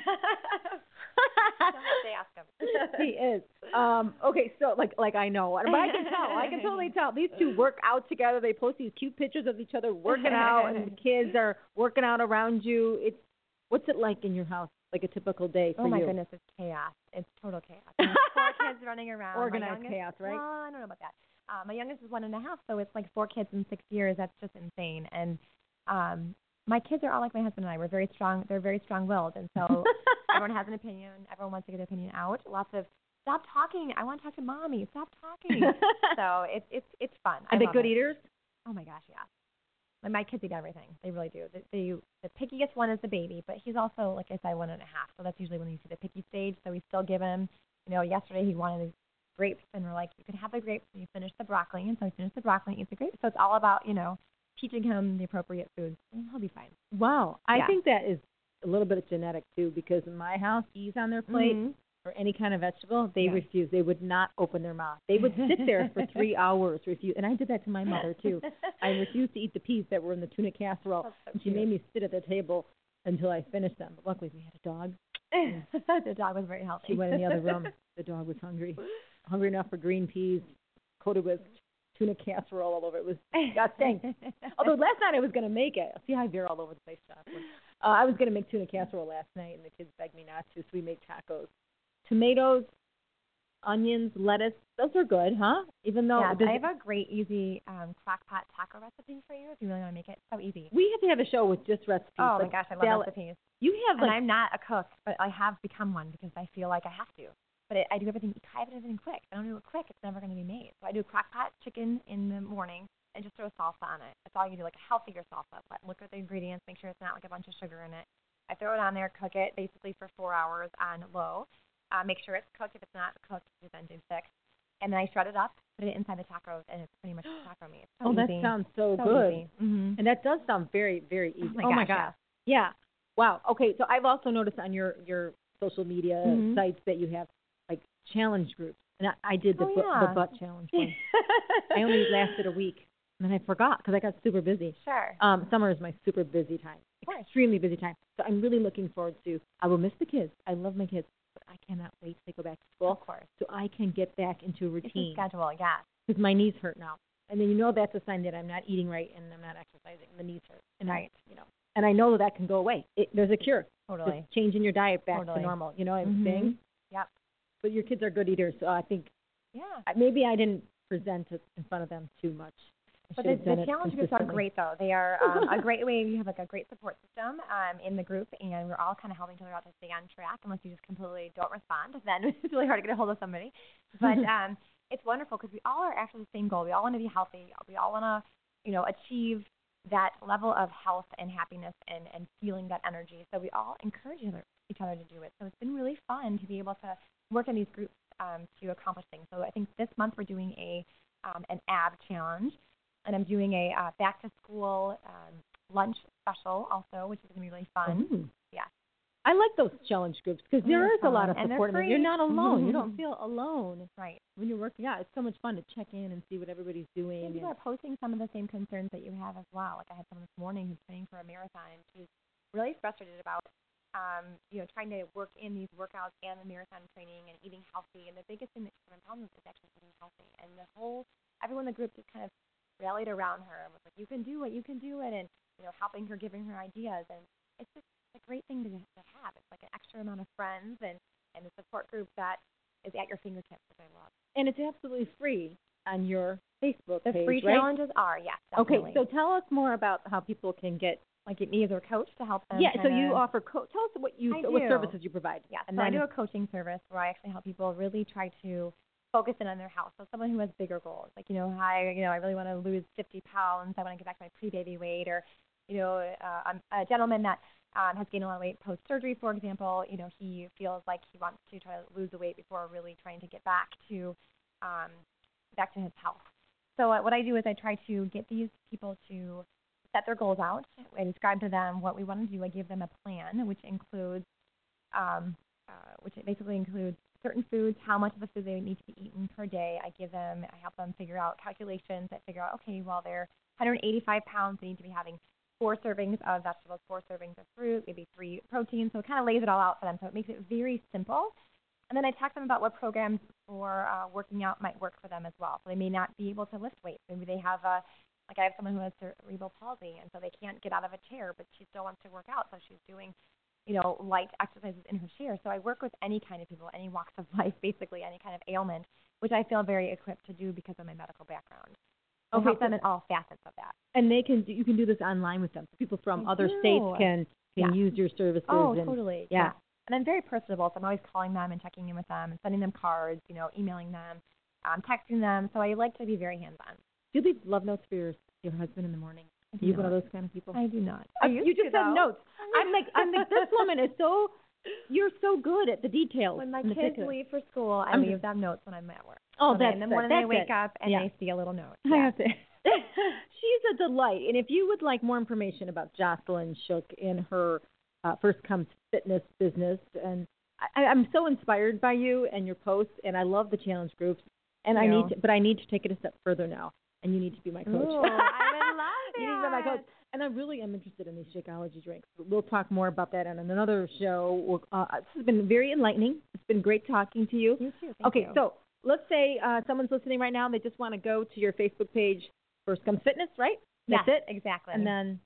Don't have to ask him. He is. Um, okay, so like like I know, but I can tell. I can totally tell. These two work out together. They post these cute pictures of each other working out, and the kids are working out around you. It's what's it like in your house? Like a typical day for Oh my you? goodness, it's chaos. It's total chaos. I have four kids running around. My Organized youngest- chaos, right? Well, I don't know about that. Uh, my youngest is one and a half, so it's like four kids in six years. That's just insane. And um, my kids are all like my husband and I. We're very strong. They're very strong-willed, and so everyone has an opinion. Everyone wants to get their opinion out. Lots of stop talking. I want to talk to mommy. Stop talking. So it's it's it's fun. I Are they love good it. eaters? Oh my gosh, yeah. Like my kids eat everything. They really do. The, the the pickiest one is the baby, but he's also, like I said, one and a half. So that's usually when you see the picky stage. So we still give him, you know, yesterday he wanted grapes, and we're like, you can have the grapes when you finish the broccoli. And so he finished the broccoli and eats the grapes. So it's all about, you know, teaching him the appropriate foods, and he'll be fine. Wow. I Yeah. think that is a little bit of genetic too, because in my house, peas on their plate Mhm. or any kind of vegetable, they Yeah. refuse. They would not open their mouth. They would sit there for three hours, refuse. And I did that to my mother too. I refused to eat the peas that were in the tuna casserole, That's so and she cute. made me sit at the table until I finished them. But luckily, we had a dog. The dog was very healthy. She went in the other room. The dog was hungry, hungry enough for green peas, coated with tuna casserole all over. It was disgusting. Although last night I was going to make it. See how I veer all over the place, Jocelyn. Uh, I was going to make tuna casserole last night, and the kids begged me not to, so we made tacos. Tomatoes, onions, lettuce, those are good, huh? Even though yeah, does I have a great, easy um, crock pot taco recipe for you if you really want to make it. So easy. we have to have a show with just recipes. Oh, like my gosh, I love salad. recipes. You have And like I'm not a cook, but I have become one because I feel like I have to. But it, I do everything, I have everything quick. If I don't do it quick, it's never going to be made. So I do crock pot chicken in the morning and just throw salsa on it. That's all you do, like a healthier salsa. But look at the ingredients, make sure it's not like a bunch of sugar in it. I throw it on there, cook it basically for four hours on low. Uh, make sure it's cooked. If it's not cooked, you then do six. And then I shred it up, put it inside the tacos, and it's pretty much taco meat. It's so oh, easy. that sounds so, so good. Easy. Mm-hmm. And that does sound very, very easy. Oh, my gosh, gosh. Yeah. Wow. Okay, so I've also noticed on your, your social media Mhm. sites that you have, like, challenge groups. And I, I did the, Oh, bu- yeah. the butt challenge one. I only lasted a week, and then I forgot because I got super busy. Sure. Um, summer is my super busy time, course. extremely busy time. So I'm really looking forward to, I will miss the kids. I love my kids, but I cannot wait to go back to school Of course. so I can get back into a It's a routine. schedule, yeah. Because my knees hurt now. And then you know that's a sign that I'm not eating right and I'm not exercising. The knees hurt. And Right. I, you know, and I know that, that can go away. It, there's a cure. Totally. Just changing your diet back Totally. to normal. You know what I'm Mhm. saying? Yep. But your kids are good eaters, so I think Yeah. I- maybe I didn't present it in front of them too much. I But should the, have done the it challenge groups are consistently. great, though. They are um, a great way. You have like a great support system um, in the group, and we're all kind of helping each other out to stay on track. Unless you just completely don't respond, then it's really hard to get a hold of somebody. But um, it's wonderful because we all are after the same goal. We all want to be healthy. We all want to, you know, achieve that level of health and happiness and, and feeling that energy. So we all encourage each other, each other to do it. So it's been really fun to be able to work in these groups um, to accomplish things. So I think this month we're doing a um, an ab challenge. And I'm doing a uh, back-to-school um, lunch special also, which is going to be really fun. Ooh. Yeah. I like those challenge groups because there They're is a lot of fun, and they're support. in it. free. You're not alone. You Mhm. don't feel alone Right. when you're working out. It's so much fun to check in and see what everybody's doing. And people and- are posting some of the same concerns that you have as well. Like I had someone this morning who's training for a marathon. She's really frustrated about, um, you know, trying to work in these workouts and the marathon training and eating healthy. And the biggest thing that she's having problems with is actually eating healthy. And the whole, everyone in the group just kind of rallied around her and was like, you can do it, you can do it, and, you know, helping her, giving her ideas. And it's just a great thing to, to have. It's like an extra amount of friends and, and a support group that is at your fingertips, which I love. And it's absolutely free on your Facebook The page, free right? challenges are, yes, definitely. Okay, so tell us more about how people can get. like get me as a coach to help them. Yeah, so kinda- you offer. Co- tell us what you I what do. services you provide. Yeah, and so I then do a coaching service where I actually help people really try to focus in on their health. So someone who has bigger goals, like, you know, I, you know, I really want to lose fifty pounds. I want to get back to my pre-baby weight, or, you know, uh, I'm a gentleman that um, has gained a lot of weight post-surgery, for example. You know, he feels like he wants to try to lose the weight before really trying to get back to, um, back to his health. So uh, what I do is I try to get these people to set their goals out. I describe to them what we want to do. I give them a plan, which includes, um, uh, which basically includes certain foods, how much of the food they need to be eaten per day. I give them, I help them figure out calculations that figure out, okay, well, they're one hundred eighty-five pounds, they need to be having four servings of vegetables, four servings of fruit, maybe three proteins. So it kind of lays it all out for them. So it makes it very simple. And then I talk to them about what programs for uh, working out might work for them as well. So they may not be able to lift weights. Maybe they have a, like I have someone who has cerebral palsy, and so they can't get out of a chair, but she still wants to work out. So she's doing, you know, light exercises in her chair. So I work with any kind of people, any walks of life, basically any kind of ailment, which I feel very equipped to do because of my medical background. I Okay, help so- them in all facets of that. And they can. Do, you can do this online with them. So people from I other do. states can can Yeah. use your services. Oh, and, totally. Yeah. And I'm very personable, so I'm always calling them and checking in with them and sending them cards, you know, emailing them, um, texting them. So I like to be very hands-on. Do you leave love notes for your your husband in the morning? I Are do you one not. of those kind of people? I do not. Uh, I used you to, just said though. notes. I'm like, I'm like, this woman is so. You're so good at the details. When my and the kids particulars. leave for school, I I'm leave just- them notes when I'm at work. Oh, So they- that's in the it. morning they That's wake it. up and Yeah. they see a little note. I Yeah. have to. She's a delight. And if you would like more information about Jocelyn Shook and her uh, First Comes Fitness business, and I, I'm so inspired by you and your posts, and I love the challenge groups. And I Thank need, you. to, but I need to take it a step further now, and you need to be my coach. Ooh, I would love You need to be my coach. And I really am interested in these Shakeology drinks. We'll talk more about that on another show. We'll, uh, this has been very enlightening. It's been great talking to you. You too. Thank Okay, you. so let's say uh, someone's listening right now and they just want to go to your Facebook page, First Comes Fitness, right? That's yes, it? exactly. And then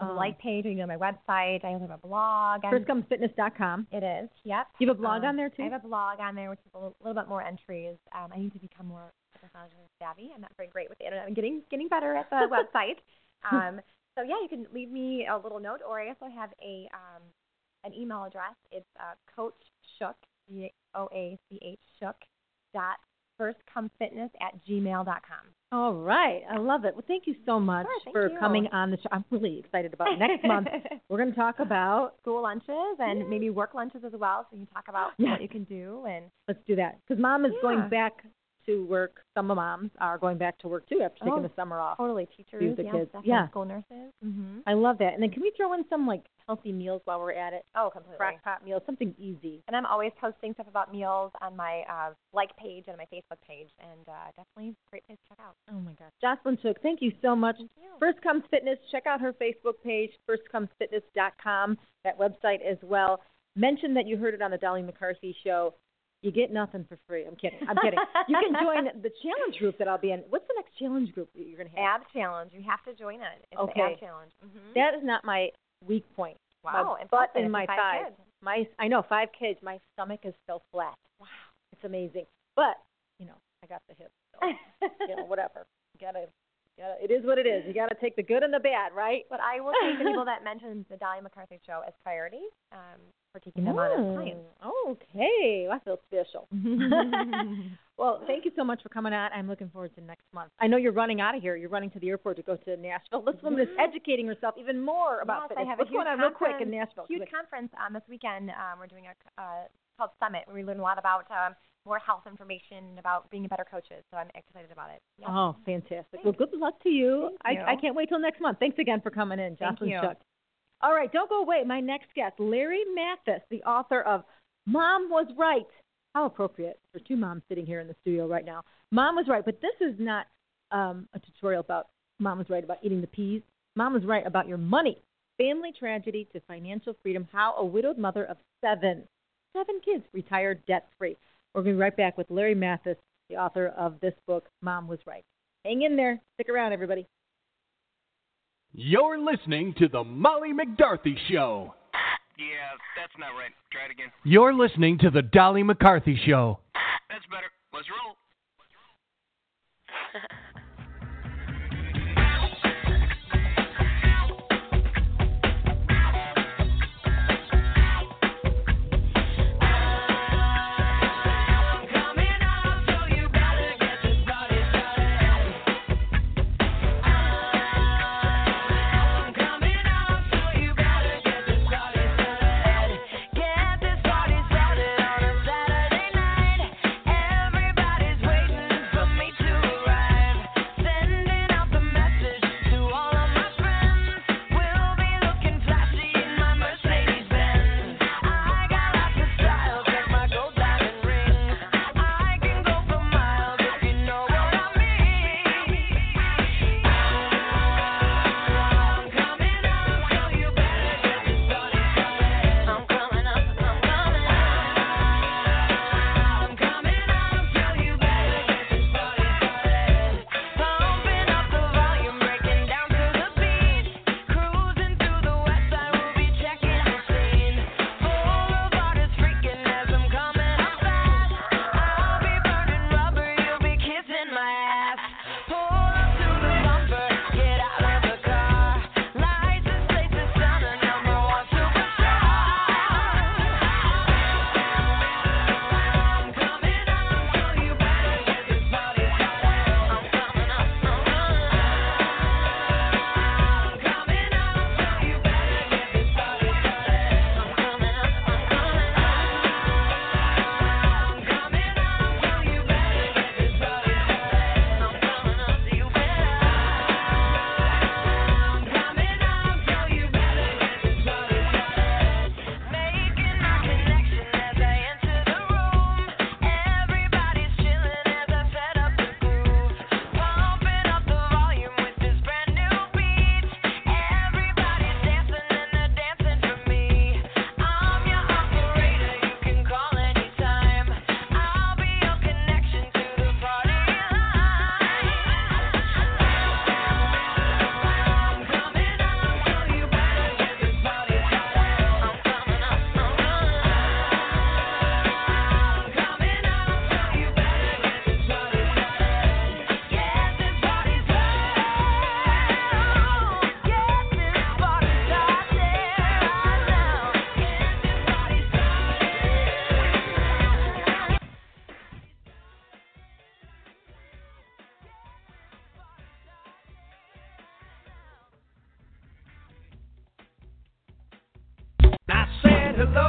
So the Oh. like page, you can go to my website. I also have a blog. first comes fitness dot com. It is, yep. You have a blog Um, on there, too? I have a blog on there, which is a little, little bit more entries. Um, I need to become more technologically savvy. I'm not very great with the internet. I'm getting getting better at the website. Um, so, yeah, you can leave me a little note, or I also have a um, an email address. It's uh, Coach Shook, C O A C H, Shook, dot firstcomefitness at gmail dot com. All right. I love it. Well, thank you so much Sure, thank for you. coming on the show. I'm really excited about it. Next month. We're going to talk about, School lunches and Yeah. maybe work lunches as well, so you can talk about Yes. what you can do. And let's do that. Because mom is Yeah. going back to work. Some of moms are going back to work, too, after taking Oh, the summer off. totally, teachers, Use the yeah, kids. definitely Yeah. school nurses. Mm-hmm. I love that. And then can we throw in some, like, healthy meals while we're at it? Oh, completely. Crock pot meals, something easy. And I'm always posting stuff about meals on my uh, like page and my Facebook page, and uh, definitely a great place to check out. Oh, my gosh. Jocelyn Shook, thank you so much. Thank you. First Comes Fitness, check out her Facebook page, first comes fitness dot com, that website as well. Mention that you heard it on the Dolly McCarthy Show. You get nothing for free. I'm kidding. I'm kidding. You can join the challenge group that I'll be in. What's the next challenge group that you're going to have? Ab challenge. You have to join it. It's Okay. the ab challenge. Mm-hmm. That is not my weak point. Wow, My butt impressive. and my Five thighs. kids. My, I know, five kids. My stomach is so flat. Wow. It's amazing. But, you know, I got the hips. So, you know, whatever. You gotta, gotta, it is what it is. You got to take the good and the bad, right? But I will take the people that mentioned the Dolly McCarthy Show as priority um, for taking them on as clients. Mm, okay. I feel special. Well, thank you so much for coming on. I'm looking forward to next month. I know you're running out of here. You're running to the airport to go to Nashville. This woman is educating herself even more about Yes, fitness. I have What's a huge going on real quick in conference- Nashville? Huge conference um, this weekend. Um, we're doing a uh, called Summit, where we learn a lot about um, more health information and about being better coaches. So I'm excited about it. Yeah. Oh, fantastic. Well, good luck to you. Thank you. I, I can't wait till next month. Thanks again for coming in, Thank Jocelyn you. Shook. All right, don't go away. My next guest, Larry Mathis, the author of Mom Was Right. How appropriate for two moms sitting here in the studio right now. Mom was right, but this is not um, a tutorial about Mom was right about eating the peas. Mom was right about your money. Family tragedy to financial freedom, how a widowed mother of seven, seven kids retired debt-free. We're going to be right back with Larry Mathis, the author of this book, Mom Was Right. Hang in there. Stick around, everybody. You're listening to the Molly McDarty Show. Yeah, that's not right. Try it again. You're listening to the Dolly McCarthy Show. That's better. Let's roll. Everybody's waiting for me to arrive. said hello.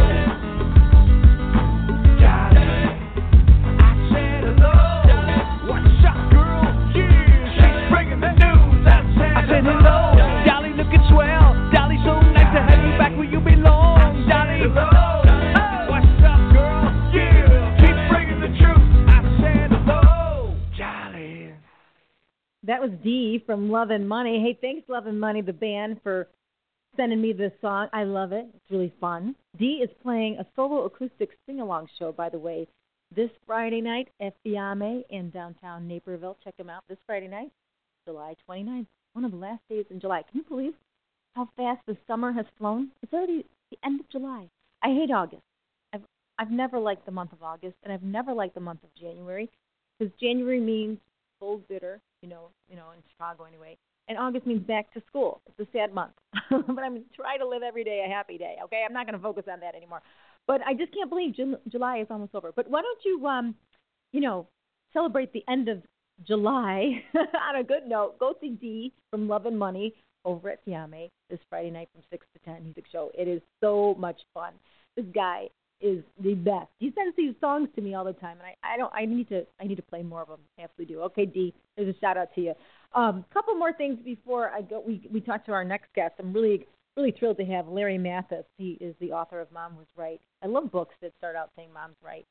Darling, I said hello. What's up, girl? Yeah. She's bringing the news. I said, I said hello. Dolly looking swell. Dolly so nice to have you back where you belong. Dolly. hello. What's up, girl? Yeah, keep bringing the truth. I said hello. Darling. That was Dee from Love and Money. Hey, thanks, Love and Money, the band, for sending me this song. I love it. It's really fun. Dee is playing a solo acoustic sing-along show, by the way, this Friday night at Fiamme in downtown Naperville. Check them out this Friday night, July twenty-ninth, one of the last days in July. Can you believe how fast the summer has flown? It's already the end of July. I hate August. I've I've never liked the month of August, and I've never liked the month of January, because January means cold, bitter, you know, you know, in Chicago anyway. And August means back to school. It's a sad month. But I'm going to try to live every day a happy day, okay? I'm not going to focus on that anymore. But I just can't believe Jul- July is almost over. But why don't you, um, you know, celebrate the end of July on a good note. Go see Dee from Love and Money over at Fiamme this Friday night from six to ten music show. It is so much fun. This guy is the best. He sends these songs to me all the time, and I, I don't. I need to. I need to play more of them. I absolutely do. Okay, Dee, there's a shout out to you. Um, couple more things before I go. We we talk to our next guest. I'm really really thrilled to have Larry Mathis. He is the author of Mom Was Right. I love books that start out saying Mom's Right.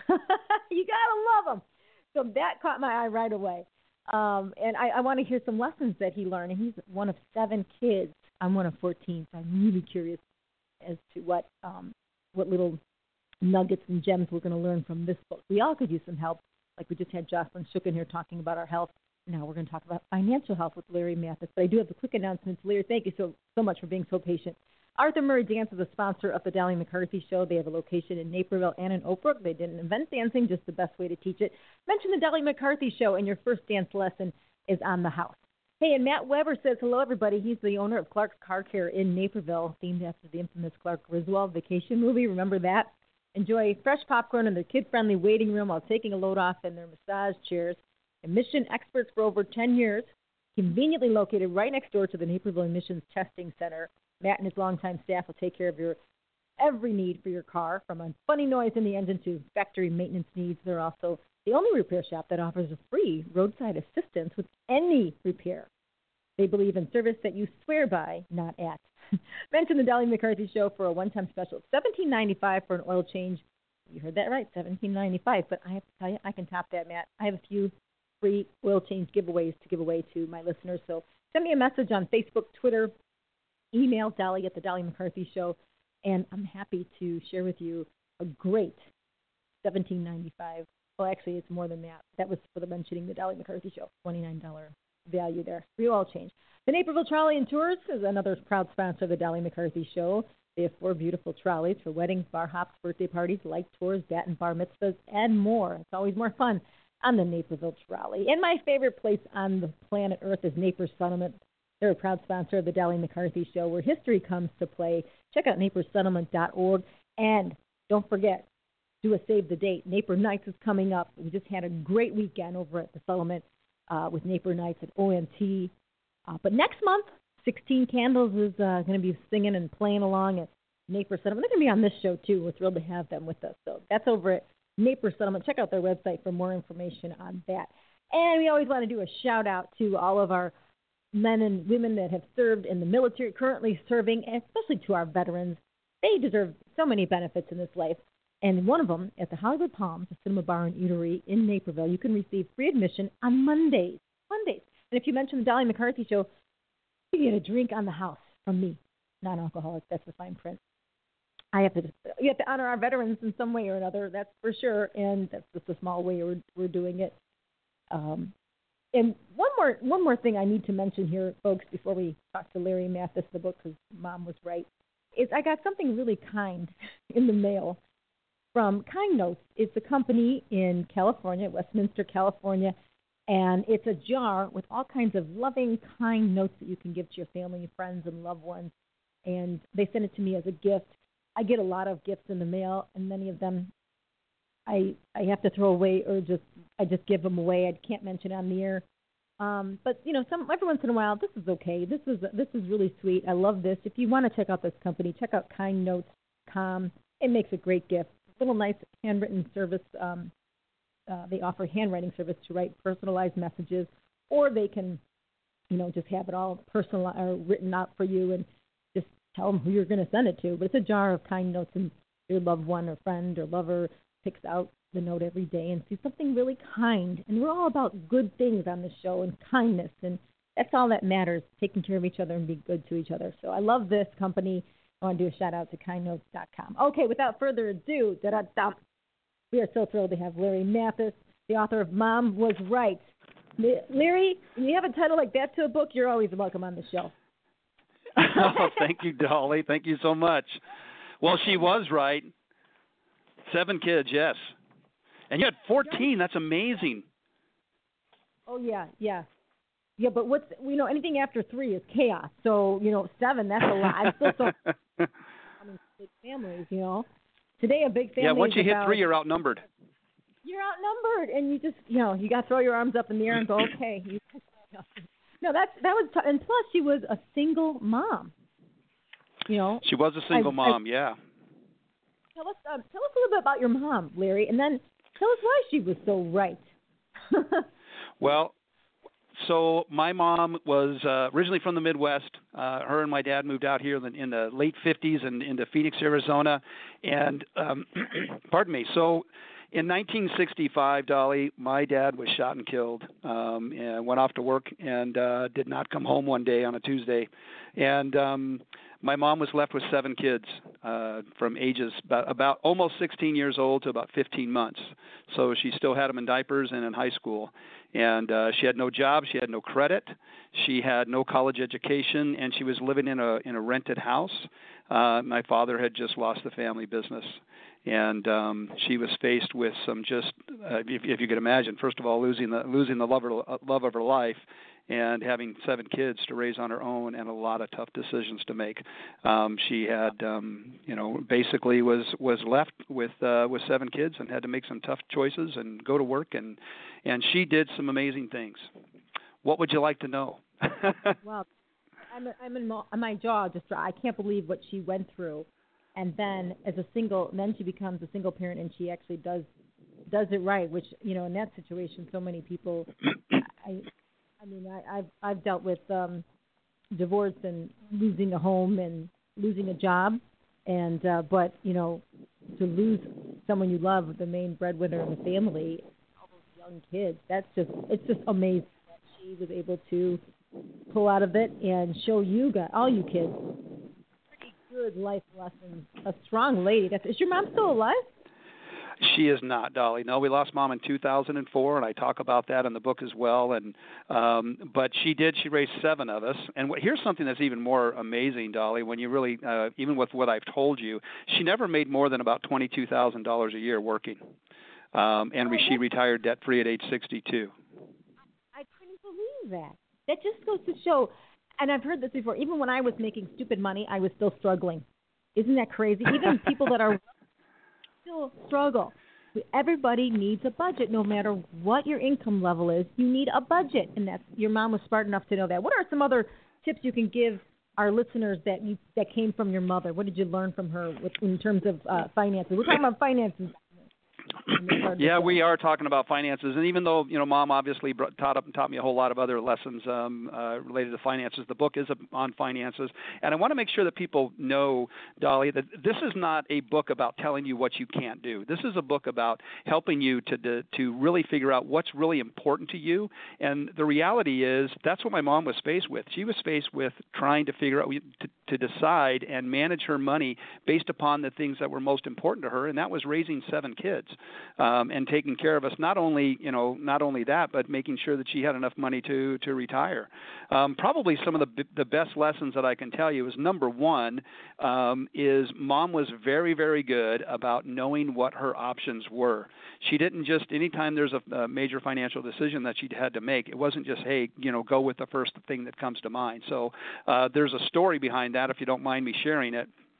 You gotta love them. So that caught my eye right away. Um, and I, I want to hear some lessons that he learned. And he's one of seven kids. I'm one of fourteen, so I'm really curious as to what um, what little nuggets and gems we're going to learn from this book. We all could use some help. Like we just had Jocelyn Shook in here talking about our health. Now we're going to talk about financial health with Larry Mathis. But I do have a quick announcement. Larry, thank you so so much for being so patient. Arthur Murray Dance is a sponsor of the Dolly McCarthy Show. They have a location in Naperville and in Oak Brook. They didn't invent dancing, just the best way to teach it. Mention the Dolly McCarthy Show, and your first dance lesson is on the house. Hey, and Matt Weber says, hello, everybody. He's the owner of Clark's Car Care in Naperville, themed after the infamous Clark Griswold vacation movie. Remember that? Enjoy fresh popcorn in their kid-friendly waiting room while taking a load off in their massage chairs. Emission experts for over ten years, conveniently located right next door to the Naperville Emissions Testing Center. Matt and his longtime staff will take care of your every need for your car, from a funny noise in the engine to factory maintenance needs. They're also the only repair shop that offers a free roadside assistance with any repair. They believe in service that you swear by, not at. Mention the Dolly McCarthy Show for a one-time special, seventeen ninety-five for an oil change. You heard that right, seventeen ninety-five. But I have to tell you, I can top that, Matt. I have a few free oil change giveaways to give away to my listeners. So send me a message on Facebook, Twitter, email Dolly at the Dolly McCarthy Show, and I'm happy to share with you a great seventeen ninety-five. Well, actually, it's more than that. That was for the mentioning the Dolly McCarthy Show, twenty-nine dollars value there. Free oil change. The Naperville Trolley and Tours is another proud sponsor of the Dolly McCarthy Show. They have four beautiful trolleys for weddings, bar hops, birthday parties, light tours, bat and bar mitzvahs, and more. It's always more fun on the Naperville Trolley. And my favorite place on the planet Earth is Naples Settlement. They're a proud sponsor of the Dolly McCarthy Show, where history comes to play. Check out naples settlement dot org. And don't forget, do a save the date. Naper Nights is coming up. We just had a great weekend over at the Settlement uh, with Naper Nights at O M T. Uh, but next month, sixteen Candles is uh, going to be singing and playing along at Naper Settlement. They're going to be on this show, too. We're thrilled to have them with us. So that's over at Naper Settlement. Check out their website for more information on that. And we always want to do a shout-out to all of our men and women that have served in the military, currently serving, and especially to our veterans. They deserve so many benefits in this life. And one of them, at the Hollywood Palms, a cinema bar and eatery in Naperville, you can receive free admission on Mondays. Mondays. And if you mention the Dolly McCarthy Show, you get a drink on the house from me. Non-alcoholic, that's the fine print. I have to just, you have to honor our veterans in some way or another, that's for sure, and that's just a small way we're, we're doing it. Um, and one more one more thing I need to mention here, folks, before we talk to Larry Mathis, the book, because Mom Was Right, is I got something really kind in the mail from Kind Notes. It's a company in California, Westminster, California, and it's a jar with all kinds of loving, kind notes that you can give to your family, friends, and loved ones. And they sent it to me as a gift. I get a lot of gifts in the mail, and many of them I I have to throw away, or just I just give them away. I can't mention on the air. Um, but you know, some every once in a while, this is okay. This is this is really sweet. I love this. If you want to check out this company, check out Kind Notes, com. It makes a great gift. A little nice handwritten service. Um, uh, they offer handwriting service to write personalized messages, or they can, you know, just have it all personal or written out for you and just tell them who you're going to send it to. But it's a jar of kind notes, and your loved one or friend or lover picks out the note every day and sees something really kind. And we're all about good things on this show and kindness, and that's all that matters, taking care of each other and being good to each other. So I love this company. I want to do a shout-out to kind notes dot com. Okay, without further ado, da-da-da, we are so thrilled to have Larry Mathis, the author of Mom Was Right. Larry, when you have a title like that to a book, you're always welcome on the show. Oh, thank you, Dolly. Thank you so much. Well, she was right. Seven kids, yes. And you had fourteen. That's amazing. Oh, yeah, yeah. Yeah, but what's, you know, anything after three is chaos. So, you know, seven, that's a lot. I'm still so, I mean, big families, you know. Today, a big family Yeah, once you hit about, three, you're outnumbered. You're outnumbered, and you just, you know, you got to throw your arms up in the air and go, okay. You, no, that's, that was, t- and plus she was a single mom, you know. She was a single I, mom, I, yeah. Tell us, um, tell us a little bit about your mom, Larry, and then tell us why she was so right. Well, so my mom was uh, originally from the Midwest. Uh, her and my dad moved out here in the, in the late fifties and into Phoenix, Arizona. And, um, pardon me, so in nineteen sixty-five, Dolly, my dad was shot and killed um, and went off to work and uh, did not come home one day on a Tuesday. And um, my mom was left with seven kids uh, from ages about, about almost sixteen years old to about fifteen months. So she still had them in diapers and in high school. And uh, she had no job, she had no credit, she had no college education, and she was living in a in a rented house. Uh, my father had just lost the family business, and um, she was faced with some just, uh, if, if you could imagine, first of all, losing the losing the love of, her, love of her life, and having seven kids to raise on her own, and a lot of tough decisions to make. Um, she had, um, you know, basically was was left with uh, with seven kids and had to make some tough choices and go to work, and and she did some amazing things. What would you like to know? Well, I'm I'm in my, my jaw just I can't believe what she went through, and then as a single, then she becomes a single parent, and she actually does does it right. Which, you know, in that situation, so many people, I. I mean, I, I've I've dealt with um, divorce and losing a home and losing a job, and uh, but you know, to lose someone you love, the main breadwinner in the family, all those young kids, that's just it's just amazing that she was able to pull out of it and show you guys, all you kids, pretty good life lessons. A strong lady. That's, is your mom still alive? She is not, Dolly. No, we lost Mom in two thousand four, and I talk about that in the book as well. And um, but she did. She raised seven of us. And what, here's something that's even more amazing, Dolly. When you really, uh, even with what I've told you, she never made more than about twenty-two thousand dollars a year working, um, and re- she retired debt-free at age sixty-two. I couldn't believe that. That just goes to show. And I've heard this before. Even when I was making stupid money, I was still struggling. Isn't that crazy? Even people that are still struggle. Everybody needs a budget, no matter what your income level is. You need a budget, and that's your mom was smart enough to know that. What are some other tips you can give our listeners that you that came from your mother? What did you learn from her with, in terms of uh, finances? We're talking about finances. Yeah, we are talking about finances, and even though, you know, Mom obviously brought, taught up and taught me a whole lot of other lessons um, uh, related to finances, the book is on finances, and I want to make sure that people know, Dolly, that this is not a book about telling you what you can't do. This is a book about helping you to to, to really figure out what's really important to you, and the reality is that's what my mom was faced with. She was faced with trying to figure out to, to decide and manage her money based upon the things that were most important to her, and that was raising seven kids. Um, and taking care of us, not only, you know, not only that, but making sure that she had enough money to to retire. Um, probably some of the the best lessons that I can tell you is, number one, um, is Mom was very, very good about knowing what her options were. She didn't just, anytime there's a, a major financial decision that she had to make, it wasn't just, hey, you know, go with the first thing that comes to mind. So uh, there's a story behind that, if you don't mind me sharing it.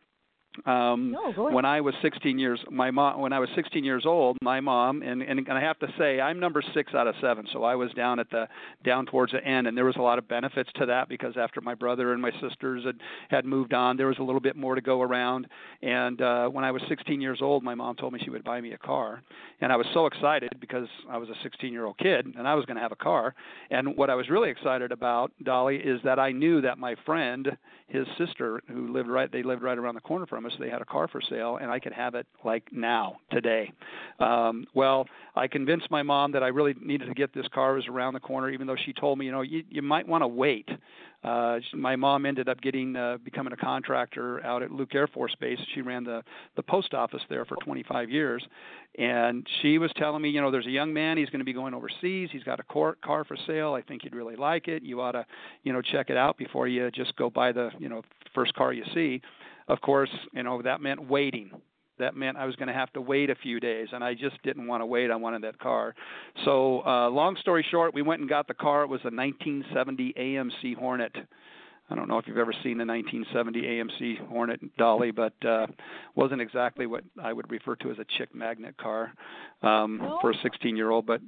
Um, no, go ahead. When I was sixteen years, my mom. When I was sixteen years old, my mom, and, and and I have to say, I'm number six out of seven, so I was down at the down towards the end, and there was a lot of benefits to that because after my brother and my sisters had had moved on, there was a little bit more to go around. And uh, when I was sixteen years old, my mom told me she would buy me a car, and I was so excited because I was a sixteen-year-old kid and I was going to have a car. And what I was really excited about, Dolly, is that I knew that my friend, his sister, who lived right, they lived right around the corner from us. They had a car for sale, and I could have it like now, today. Um, well, I convinced my mom that I really needed to get this car. It was around the corner, even though she told me, you know, you, you might want to wait. Uh, my mom ended up getting uh, becoming a contractor out at Luke Air Force Base. She ran the, the post office there for twenty-five years, and she was telling me, you know, there's a young man. He's going to be going overseas. He's got a car, car for sale. I think you'd really like it. You ought to, you know, check it out before you just go buy the, you know, first car you see. Of course, you know, that meant waiting. That meant I was going to have to wait a few days, and I just didn't want to wait. I wanted that car. So uh, long story short, we went and got the car. It was a nineteen seventy A M C Hornet. I don't know if you've ever seen the nineteen seventy A M C Hornet, Dolly, but uh, wasn't exactly what I would refer to as a chick magnet car um, no. for a sixteen-year-old, but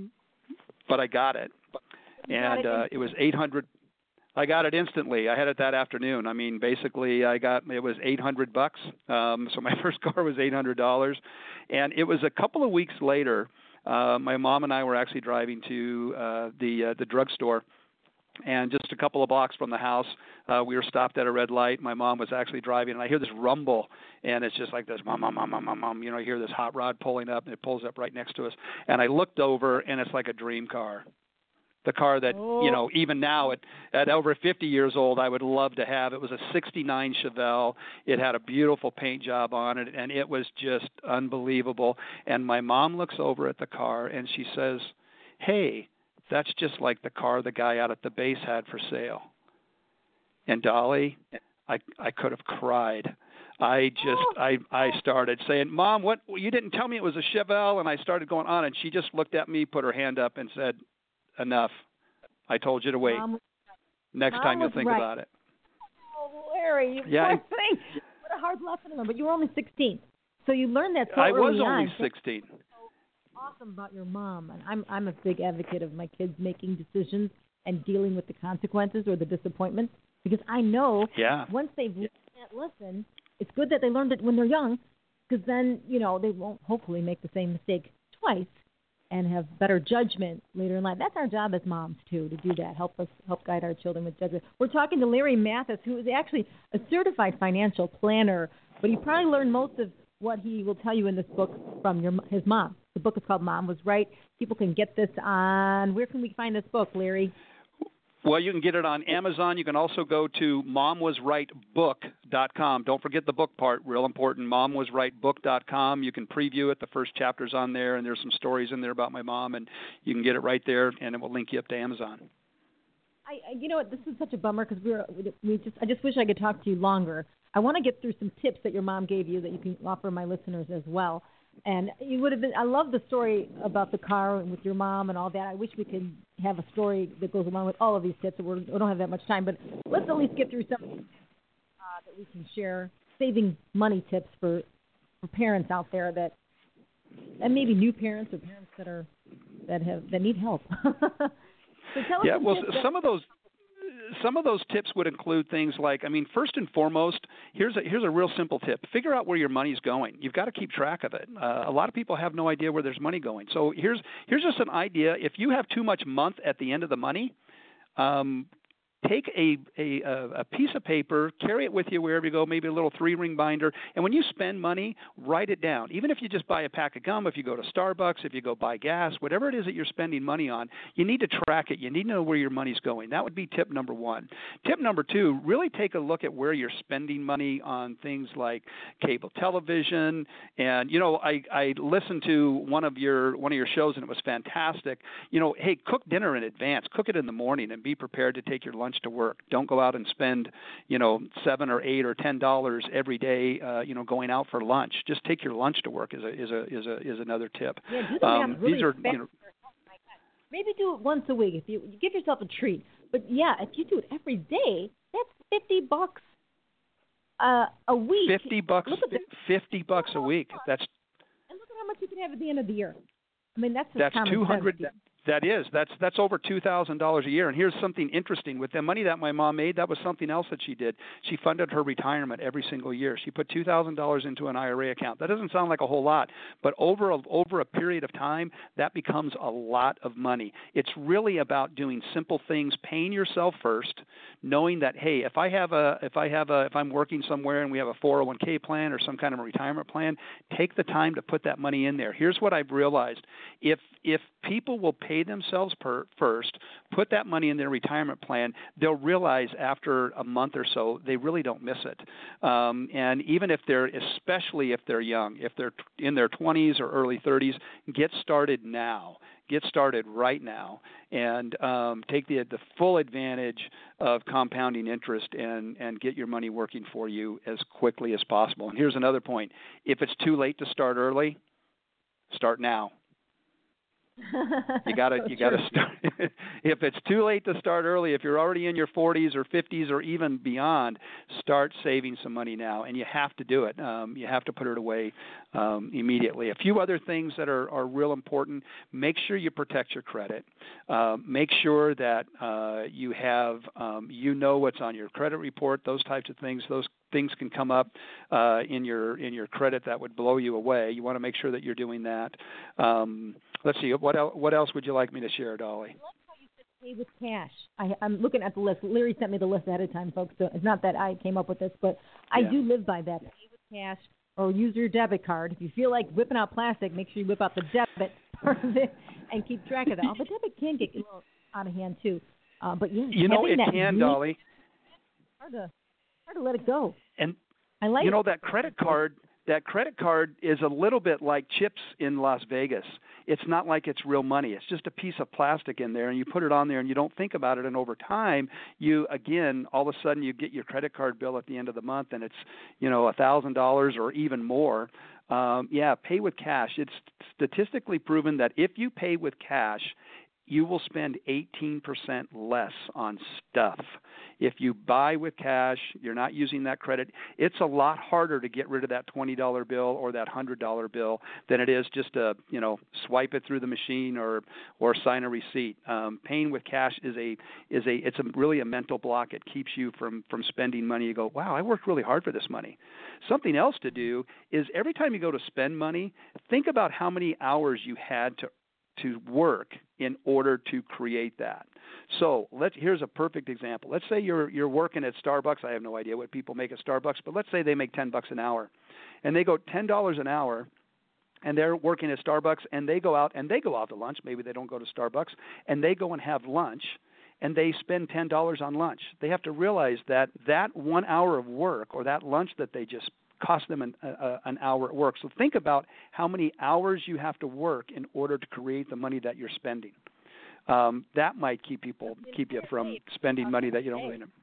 but I got it. And uh, it was eight hundred. I got it instantly. I had it that afternoon. I mean, basically, I got it was eight hundred bucks. Um, so my first car was eight hundred dollars, and it was a couple of weeks later. Uh, my mom and I were actually driving to uh, the uh, the drugstore, and just a couple of blocks from the house, uh, we were stopped at a red light. My mom was actually driving, and I hear this rumble, and it's just like this, mom, mom, mom, mom, mom, mom. You know, I hear this hot rod pulling up, and it pulls up right next to us. And I looked over, and it's like a dream car. The car that, oh. you know, even now at, at over fifty years old, I would love to have. It was a sixty-nine Chevelle. It had a beautiful paint job on it, and it was just unbelievable. And my mom looks over at the car, and she says, hey, that's just like the car the guy out at the base had for sale. And Dolly, I I could have cried. I just I I started saying, Mom, what you didn't tell me it was a Chevelle, and I started going on, and she just looked at me, put her hand up, and said, enough. I told you to wait. Mom, Next Mom time you'll think right. about it. Oh, Larry, you yeah, poor thing. What a hard lesson to learn. But you were only sixteen, so you learned that so I early was on. only sixteen. So awesome about your mom, and I'm I'm a big advocate of my kids making decisions and dealing with the consequences or the disappointments, because I know yeah. once they've learned that lesson, it's good that they learned it when they're young, because then you know they won't hopefully make the same mistake twice and have better judgment later in life. That's our job as moms, too, to do that, help us help guide our children with judgment. We're talking to Larry Mathis, who is actually a certified financial planner, but he probably learned most of what he will tell you in this book from your his mom. The book is called Mom Was Right. People can get this on, where can we find this book, Larry? Well, you can get it on Amazon. You can also go to mom was right book dot com. Don't forget the book part, real important, mom was right book dot com. You can preview it. The first chapter's on there, and there's some stories in there about my mom, and you can get it right there, and it will link you up to Amazon. I, you know what, this is such a bummer because we're we just I just wish I could talk to you longer. I want to get through some tips that your mom gave you that you can offer my listeners as well. And you would have been. I love the story about the car and with your mom and all that. I wish we could have a story that goes along with all of these tips. We're, we don't have that much time, but let's at least get through some uh, that we can share. Saving money tips for for parents out there that, and maybe new parents or parents that are that have that need help. So tell us yeah, some well, tips some of those. Some of those tips would include things like, I mean, first and foremost, here's a, here's a real simple tip. Figure out where your money's going. You've got to keep track of it. Uh, a lot of people have no idea where there's money going. So here's here's just an idea. If you have too much month at the end of the money, um, take a, a a piece of paper, carry it with you wherever you go, maybe a little three-ring binder, and when you spend money, write it down. Even if you just buy a pack of gum, if you go to Starbucks, if you go buy gas, whatever it is that you're spending money on, you need to track it. You need to know where your money's going. That would be tip number one. Tip number two, really take a look at where you're spending money on things like cable television. And, you know, I, I listened to one of your one of your shows, and it was fantastic. You know, hey, cook dinner in advance. Cook it in the morning and be prepared to take your lunch to work. Don't go out and spend, you know, seven or eight or ten dollars every day, uh, you know, going out for lunch. Just take your lunch to work is a is a is a is another tip. Yeah, do the um, really these are, you know, maybe do it once a week if you, you give yourself a treat. But yeah, if you do it every day, that's fifty bucks uh, a week. Fifty bucks. Look at the, Fifty bucks a week. That's and look at how much you can have at the end of the year. I mean, that's just that's common two hundred. sense. That is. That's that's over two thousand dollars a year. And here's something interesting. With the money that my mom made, that was something else that she did. She funded her retirement every single year. She put two thousand dollars into an I R A account. That doesn't sound like a whole lot, but over a, over a period of time, that becomes a lot of money. It's really about doing simple things, paying yourself first, knowing that, hey, if I have a if I have a if I'm working somewhere and we have a four oh one k plan or some kind of a retirement plan, take the time to put that money in there. Here's what I've realized. If if people will pay themselves per, first, put that money in their retirement plan, they'll realize after a month or so they really don't miss it. Um, and even if they're, especially if they're young, if they're in their twenties or early thirties, get started now. Get started right now and um, take the the full advantage of compounding interest and, and get your money working for you as quickly as possible. And here's another point. If it's too late to start early, start now. You gotta, you gotta start. If it's too late to start early, if you're already in your forties or fifties or even beyond, start saving some money now, and you have to do it. Um, you have to put it away um, immediately. A few other things that are, are real important: make sure you protect your credit. Uh, make sure that uh, you have, um, you know what's on your credit report. Those types of things. Those things can come up uh, in your in your credit that would blow you away. You want to make sure that you're doing that. Um, let's see, what else, what else would you like me to share, Dolly? I love how you said pay with cash. I, I'm looking at the list. Larry sent me the list ahead of time, folks. So it's not that I came up with this, but I yeah. do live by that. Pay with cash or use your debit card. If you feel like whipping out plastic, make sure you whip out the debit part of it and keep track of that. Oh, the debit can get a little out of hand too. Uh, but yeah, you know it can, really Dolly. Hard to hard to let it go. And I like you know it. that credit card. That credit card is a little bit like chips in Las Vegas. It's not like it's real money. It's just a piece of plastic in there, and you put it on there, and you don't think about it. And over time, you again, all of a sudden, you get your credit card bill at the end of the month, and it's you know a thousand dollars or even more. Um, yeah, pay with cash. It's statistically proven that if you pay with cash, you will spend eighteen percent less on stuff. If you buy with cash, you're not using that credit, it's a lot harder to get rid of that twenty dollar bill or that one hundred dollar bill than it is just to, you know, swipe it through the machine or or sign a receipt. Um, paying with cash is a is a it's a really a mental block. It keeps you from from spending money. You go, wow, I worked really hard for this money. Something else to do is every time you go to spend money, think about how many hours you had to to work in order to create that. So let's here's a perfect example. Let's say you're you're working at Starbucks. I have no idea what people make at Starbucks, but let's say they make ten bucks an hour, and they go ten dollars an hour, and they're working at Starbucks, and they go out and they go out to lunch. Maybe they don't go to Starbucks, and they go and have lunch, and they spend ten dollars on lunch. They have to realize that that one hour of work or that lunch that they just cost them an, uh, an hour at work. So think about how many hours you have to work in order to create the money that you're spending. Um, that might keep people keep you from spending money that you don't really know.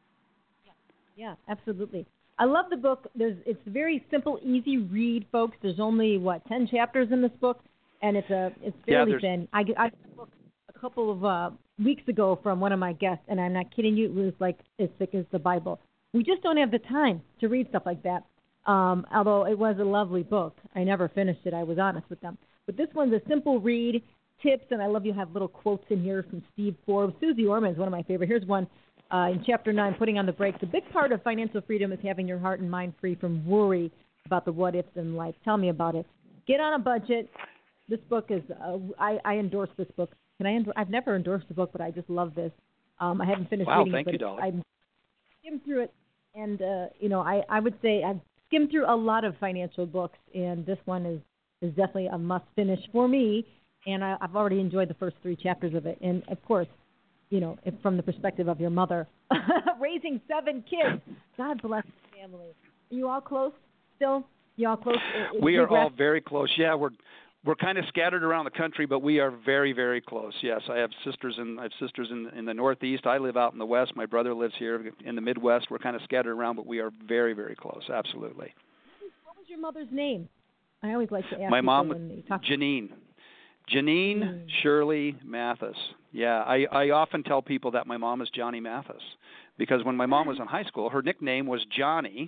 Yeah, absolutely. I love the book. There's it's a very simple, easy read, folks. There's only what ten chapters in this book, and it's a it's fairly yeah, thin. I I got the book a couple of uh, weeks ago from one of my guests, and I'm not kidding you. It was like as thick as the Bible. We just don't have the time to read stuff like that. Um, although it was a lovely book. I never finished it. I was honest with them. But this one's a simple read, tips, and I love you have little quotes in here from Steve Forbes. Susie Orman is one of my favorite. Here's one uh, in Chapter nine, Putting on the Brakes. A big part of financial freedom is having your heart and mind free from worry about the what-ifs in life. Tell me about it. Get on a budget. This book is, uh, I, I endorse this book. Can I? Endorse, I've never endorsed a book, but I just love this. Um, I haven't finished wow, reading thank it, but you, Dolly. I skimmed through it, and, uh, you know, I, I would say I've skimmed through a lot of financial books, and this one is, is definitely a must-finish for me, and I, I've already enjoyed the first three chapters of it. And, of course, you know, if, from the perspective of your mother, raising seven kids, God bless the family. Are you all close still? You all close? We are all very close. Yeah, we're we're kind of scattered around the country, but we are very, very close. Yes, I have sisters in I have sisters in in the Northeast. I live out in the West. My brother lives here in the Midwest. We're kind of scattered around, but we are very, very close. Absolutely. What was your mother's name? I always like to ask. My mom, when they talk Janine. Janine mm. Shirley Mathis. Yeah, I, I often tell people that my mom is Johnny Mathis because when my mom was in high school, her nickname was Johnny.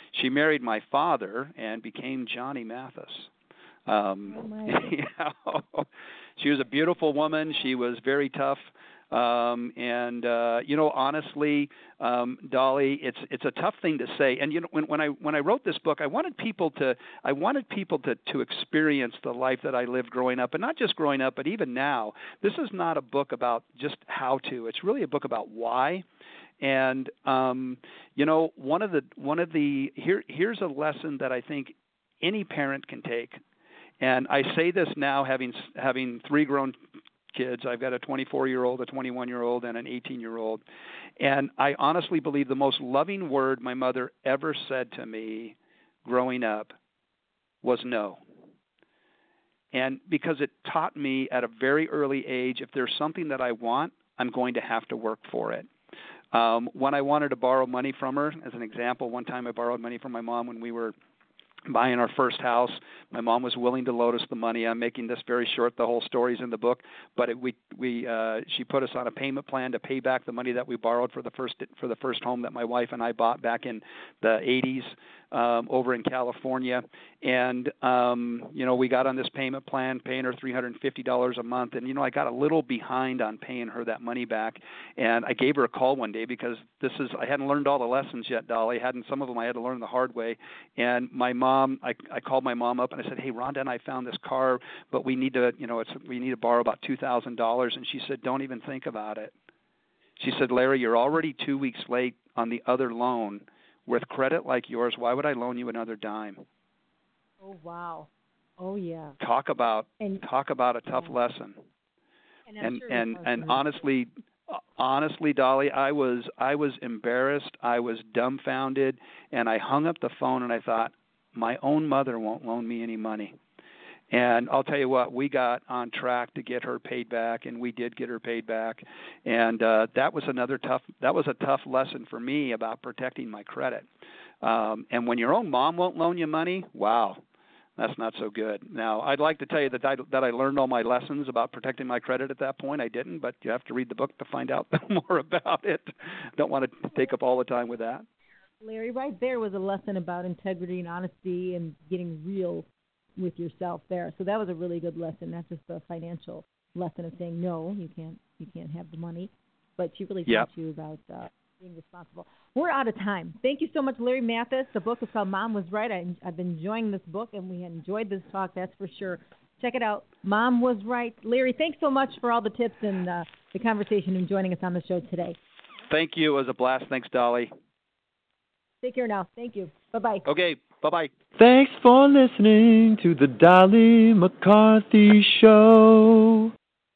she married my father and became Johnny Mathis. Um, oh my. You know, she was a beautiful woman. She was very tough. Um, and uh, you know, honestly, um, Dolly, it's it's a tough thing to say. And you know, when, when I when I wrote this book, I wanted people to I wanted people to to experience the life that I lived growing up, and not just growing up, but even now. This is not a book about just how to. It's really a book about why. And um, you know, one of the one of the here here's a lesson that I think any parent can take. And I say this now, having having three grown kids. I've got a twenty-four-year-old, a twenty-one-year-old, and an eighteen-year-old. And I honestly believe the most loving word my mother ever said to me growing up was no. And because it taught me at a very early age, if there's something that I want, I'm going to have to work for it. Um, when I wanted to borrow money from her, as an example, one time I borrowed money from my mom when we were buying our first house. My mom was willing to loan us the money. I'm making this very short. The whole story's in the book. But it, we we uh, she put us on a payment plan to pay back the money that we borrowed for the first for the first home that my wife and I bought back in the eighties um, over in California. And um, you know, we got on this payment plan, paying her three hundred fifty dollars a month. And you know, I got a little behind on paying her that money back. And I gave her a call one day because this is I hadn't learned all the lessons yet, Dolly. Hadn't some of them I had to learn the hard way. And my mom. Mom, I, I called my mom up and I said, "Hey, Rhonda and I found this car, but we need to, you know, it's we need to borrow about two thousand dollars." And she said, "Don't even think about it." She said, "Larry, you're already two weeks late on the other loan. With credit like yours, why would I loan you another dime?" Oh wow! Oh yeah. Talk about and, talk about a tough yeah. lesson. And and sure and, and honestly. Honestly, Dolly, I was I was embarrassed. I was dumbfounded, and I hung up the phone and I thought, my own mother won't loan me any money. And I'll tell you what, we got on track to get her paid back, and we did get her paid back. And uh, that was another tough that was a tough lesson for me about protecting my credit. Um, and when your own mom won't loan you money, wow. That's not so good. Now, I'd like to tell you that I, that I learned all my lessons about protecting my credit at that point. I didn't, but you have to read the book to find out more about it. Don't want to take up all the time with that. Larry, right there was a lesson about integrity and honesty and getting real with yourself there. So that was a really good lesson, not just a financial lesson of saying, no, you can't you can't have the money. But she really yep. taught you about uh, being responsible. We're out of time. Thank you so much, Larry Mathis. The book is called Mom Was Right. I, I've been enjoying this book, and we enjoyed this talk, that's for sure. Check it out. Mom Was Right. Larry, thanks so much for all the tips and uh, the conversation and joining us on the show today. Thank you. It was a blast. Thanks, Dolly. Take care now. Thank you. Bye-bye. Okay. Bye-bye. Thanks for listening to the Dolly McCarthy Show.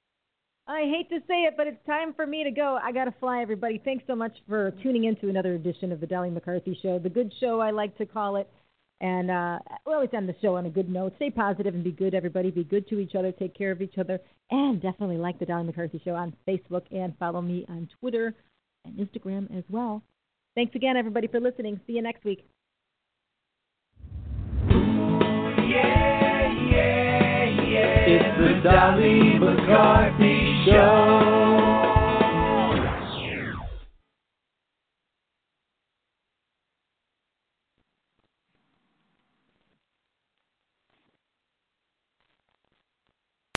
I hate to say it, but it's time for me to go. I got to fly, everybody. Thanks so much for tuning in to another edition of the Dolly McCarthy Show, the good show, I like to call it. And uh, we always end the show on a good note. Stay positive and be good, everybody. Be good to each other. Take care of each other. And definitely like the Dolly McCarthy Show on Facebook and follow me on Twitter and Instagram as well. Thanks again, everybody, for listening. See you next week. Yeah, yeah, yeah. It's the Dolly McCarthy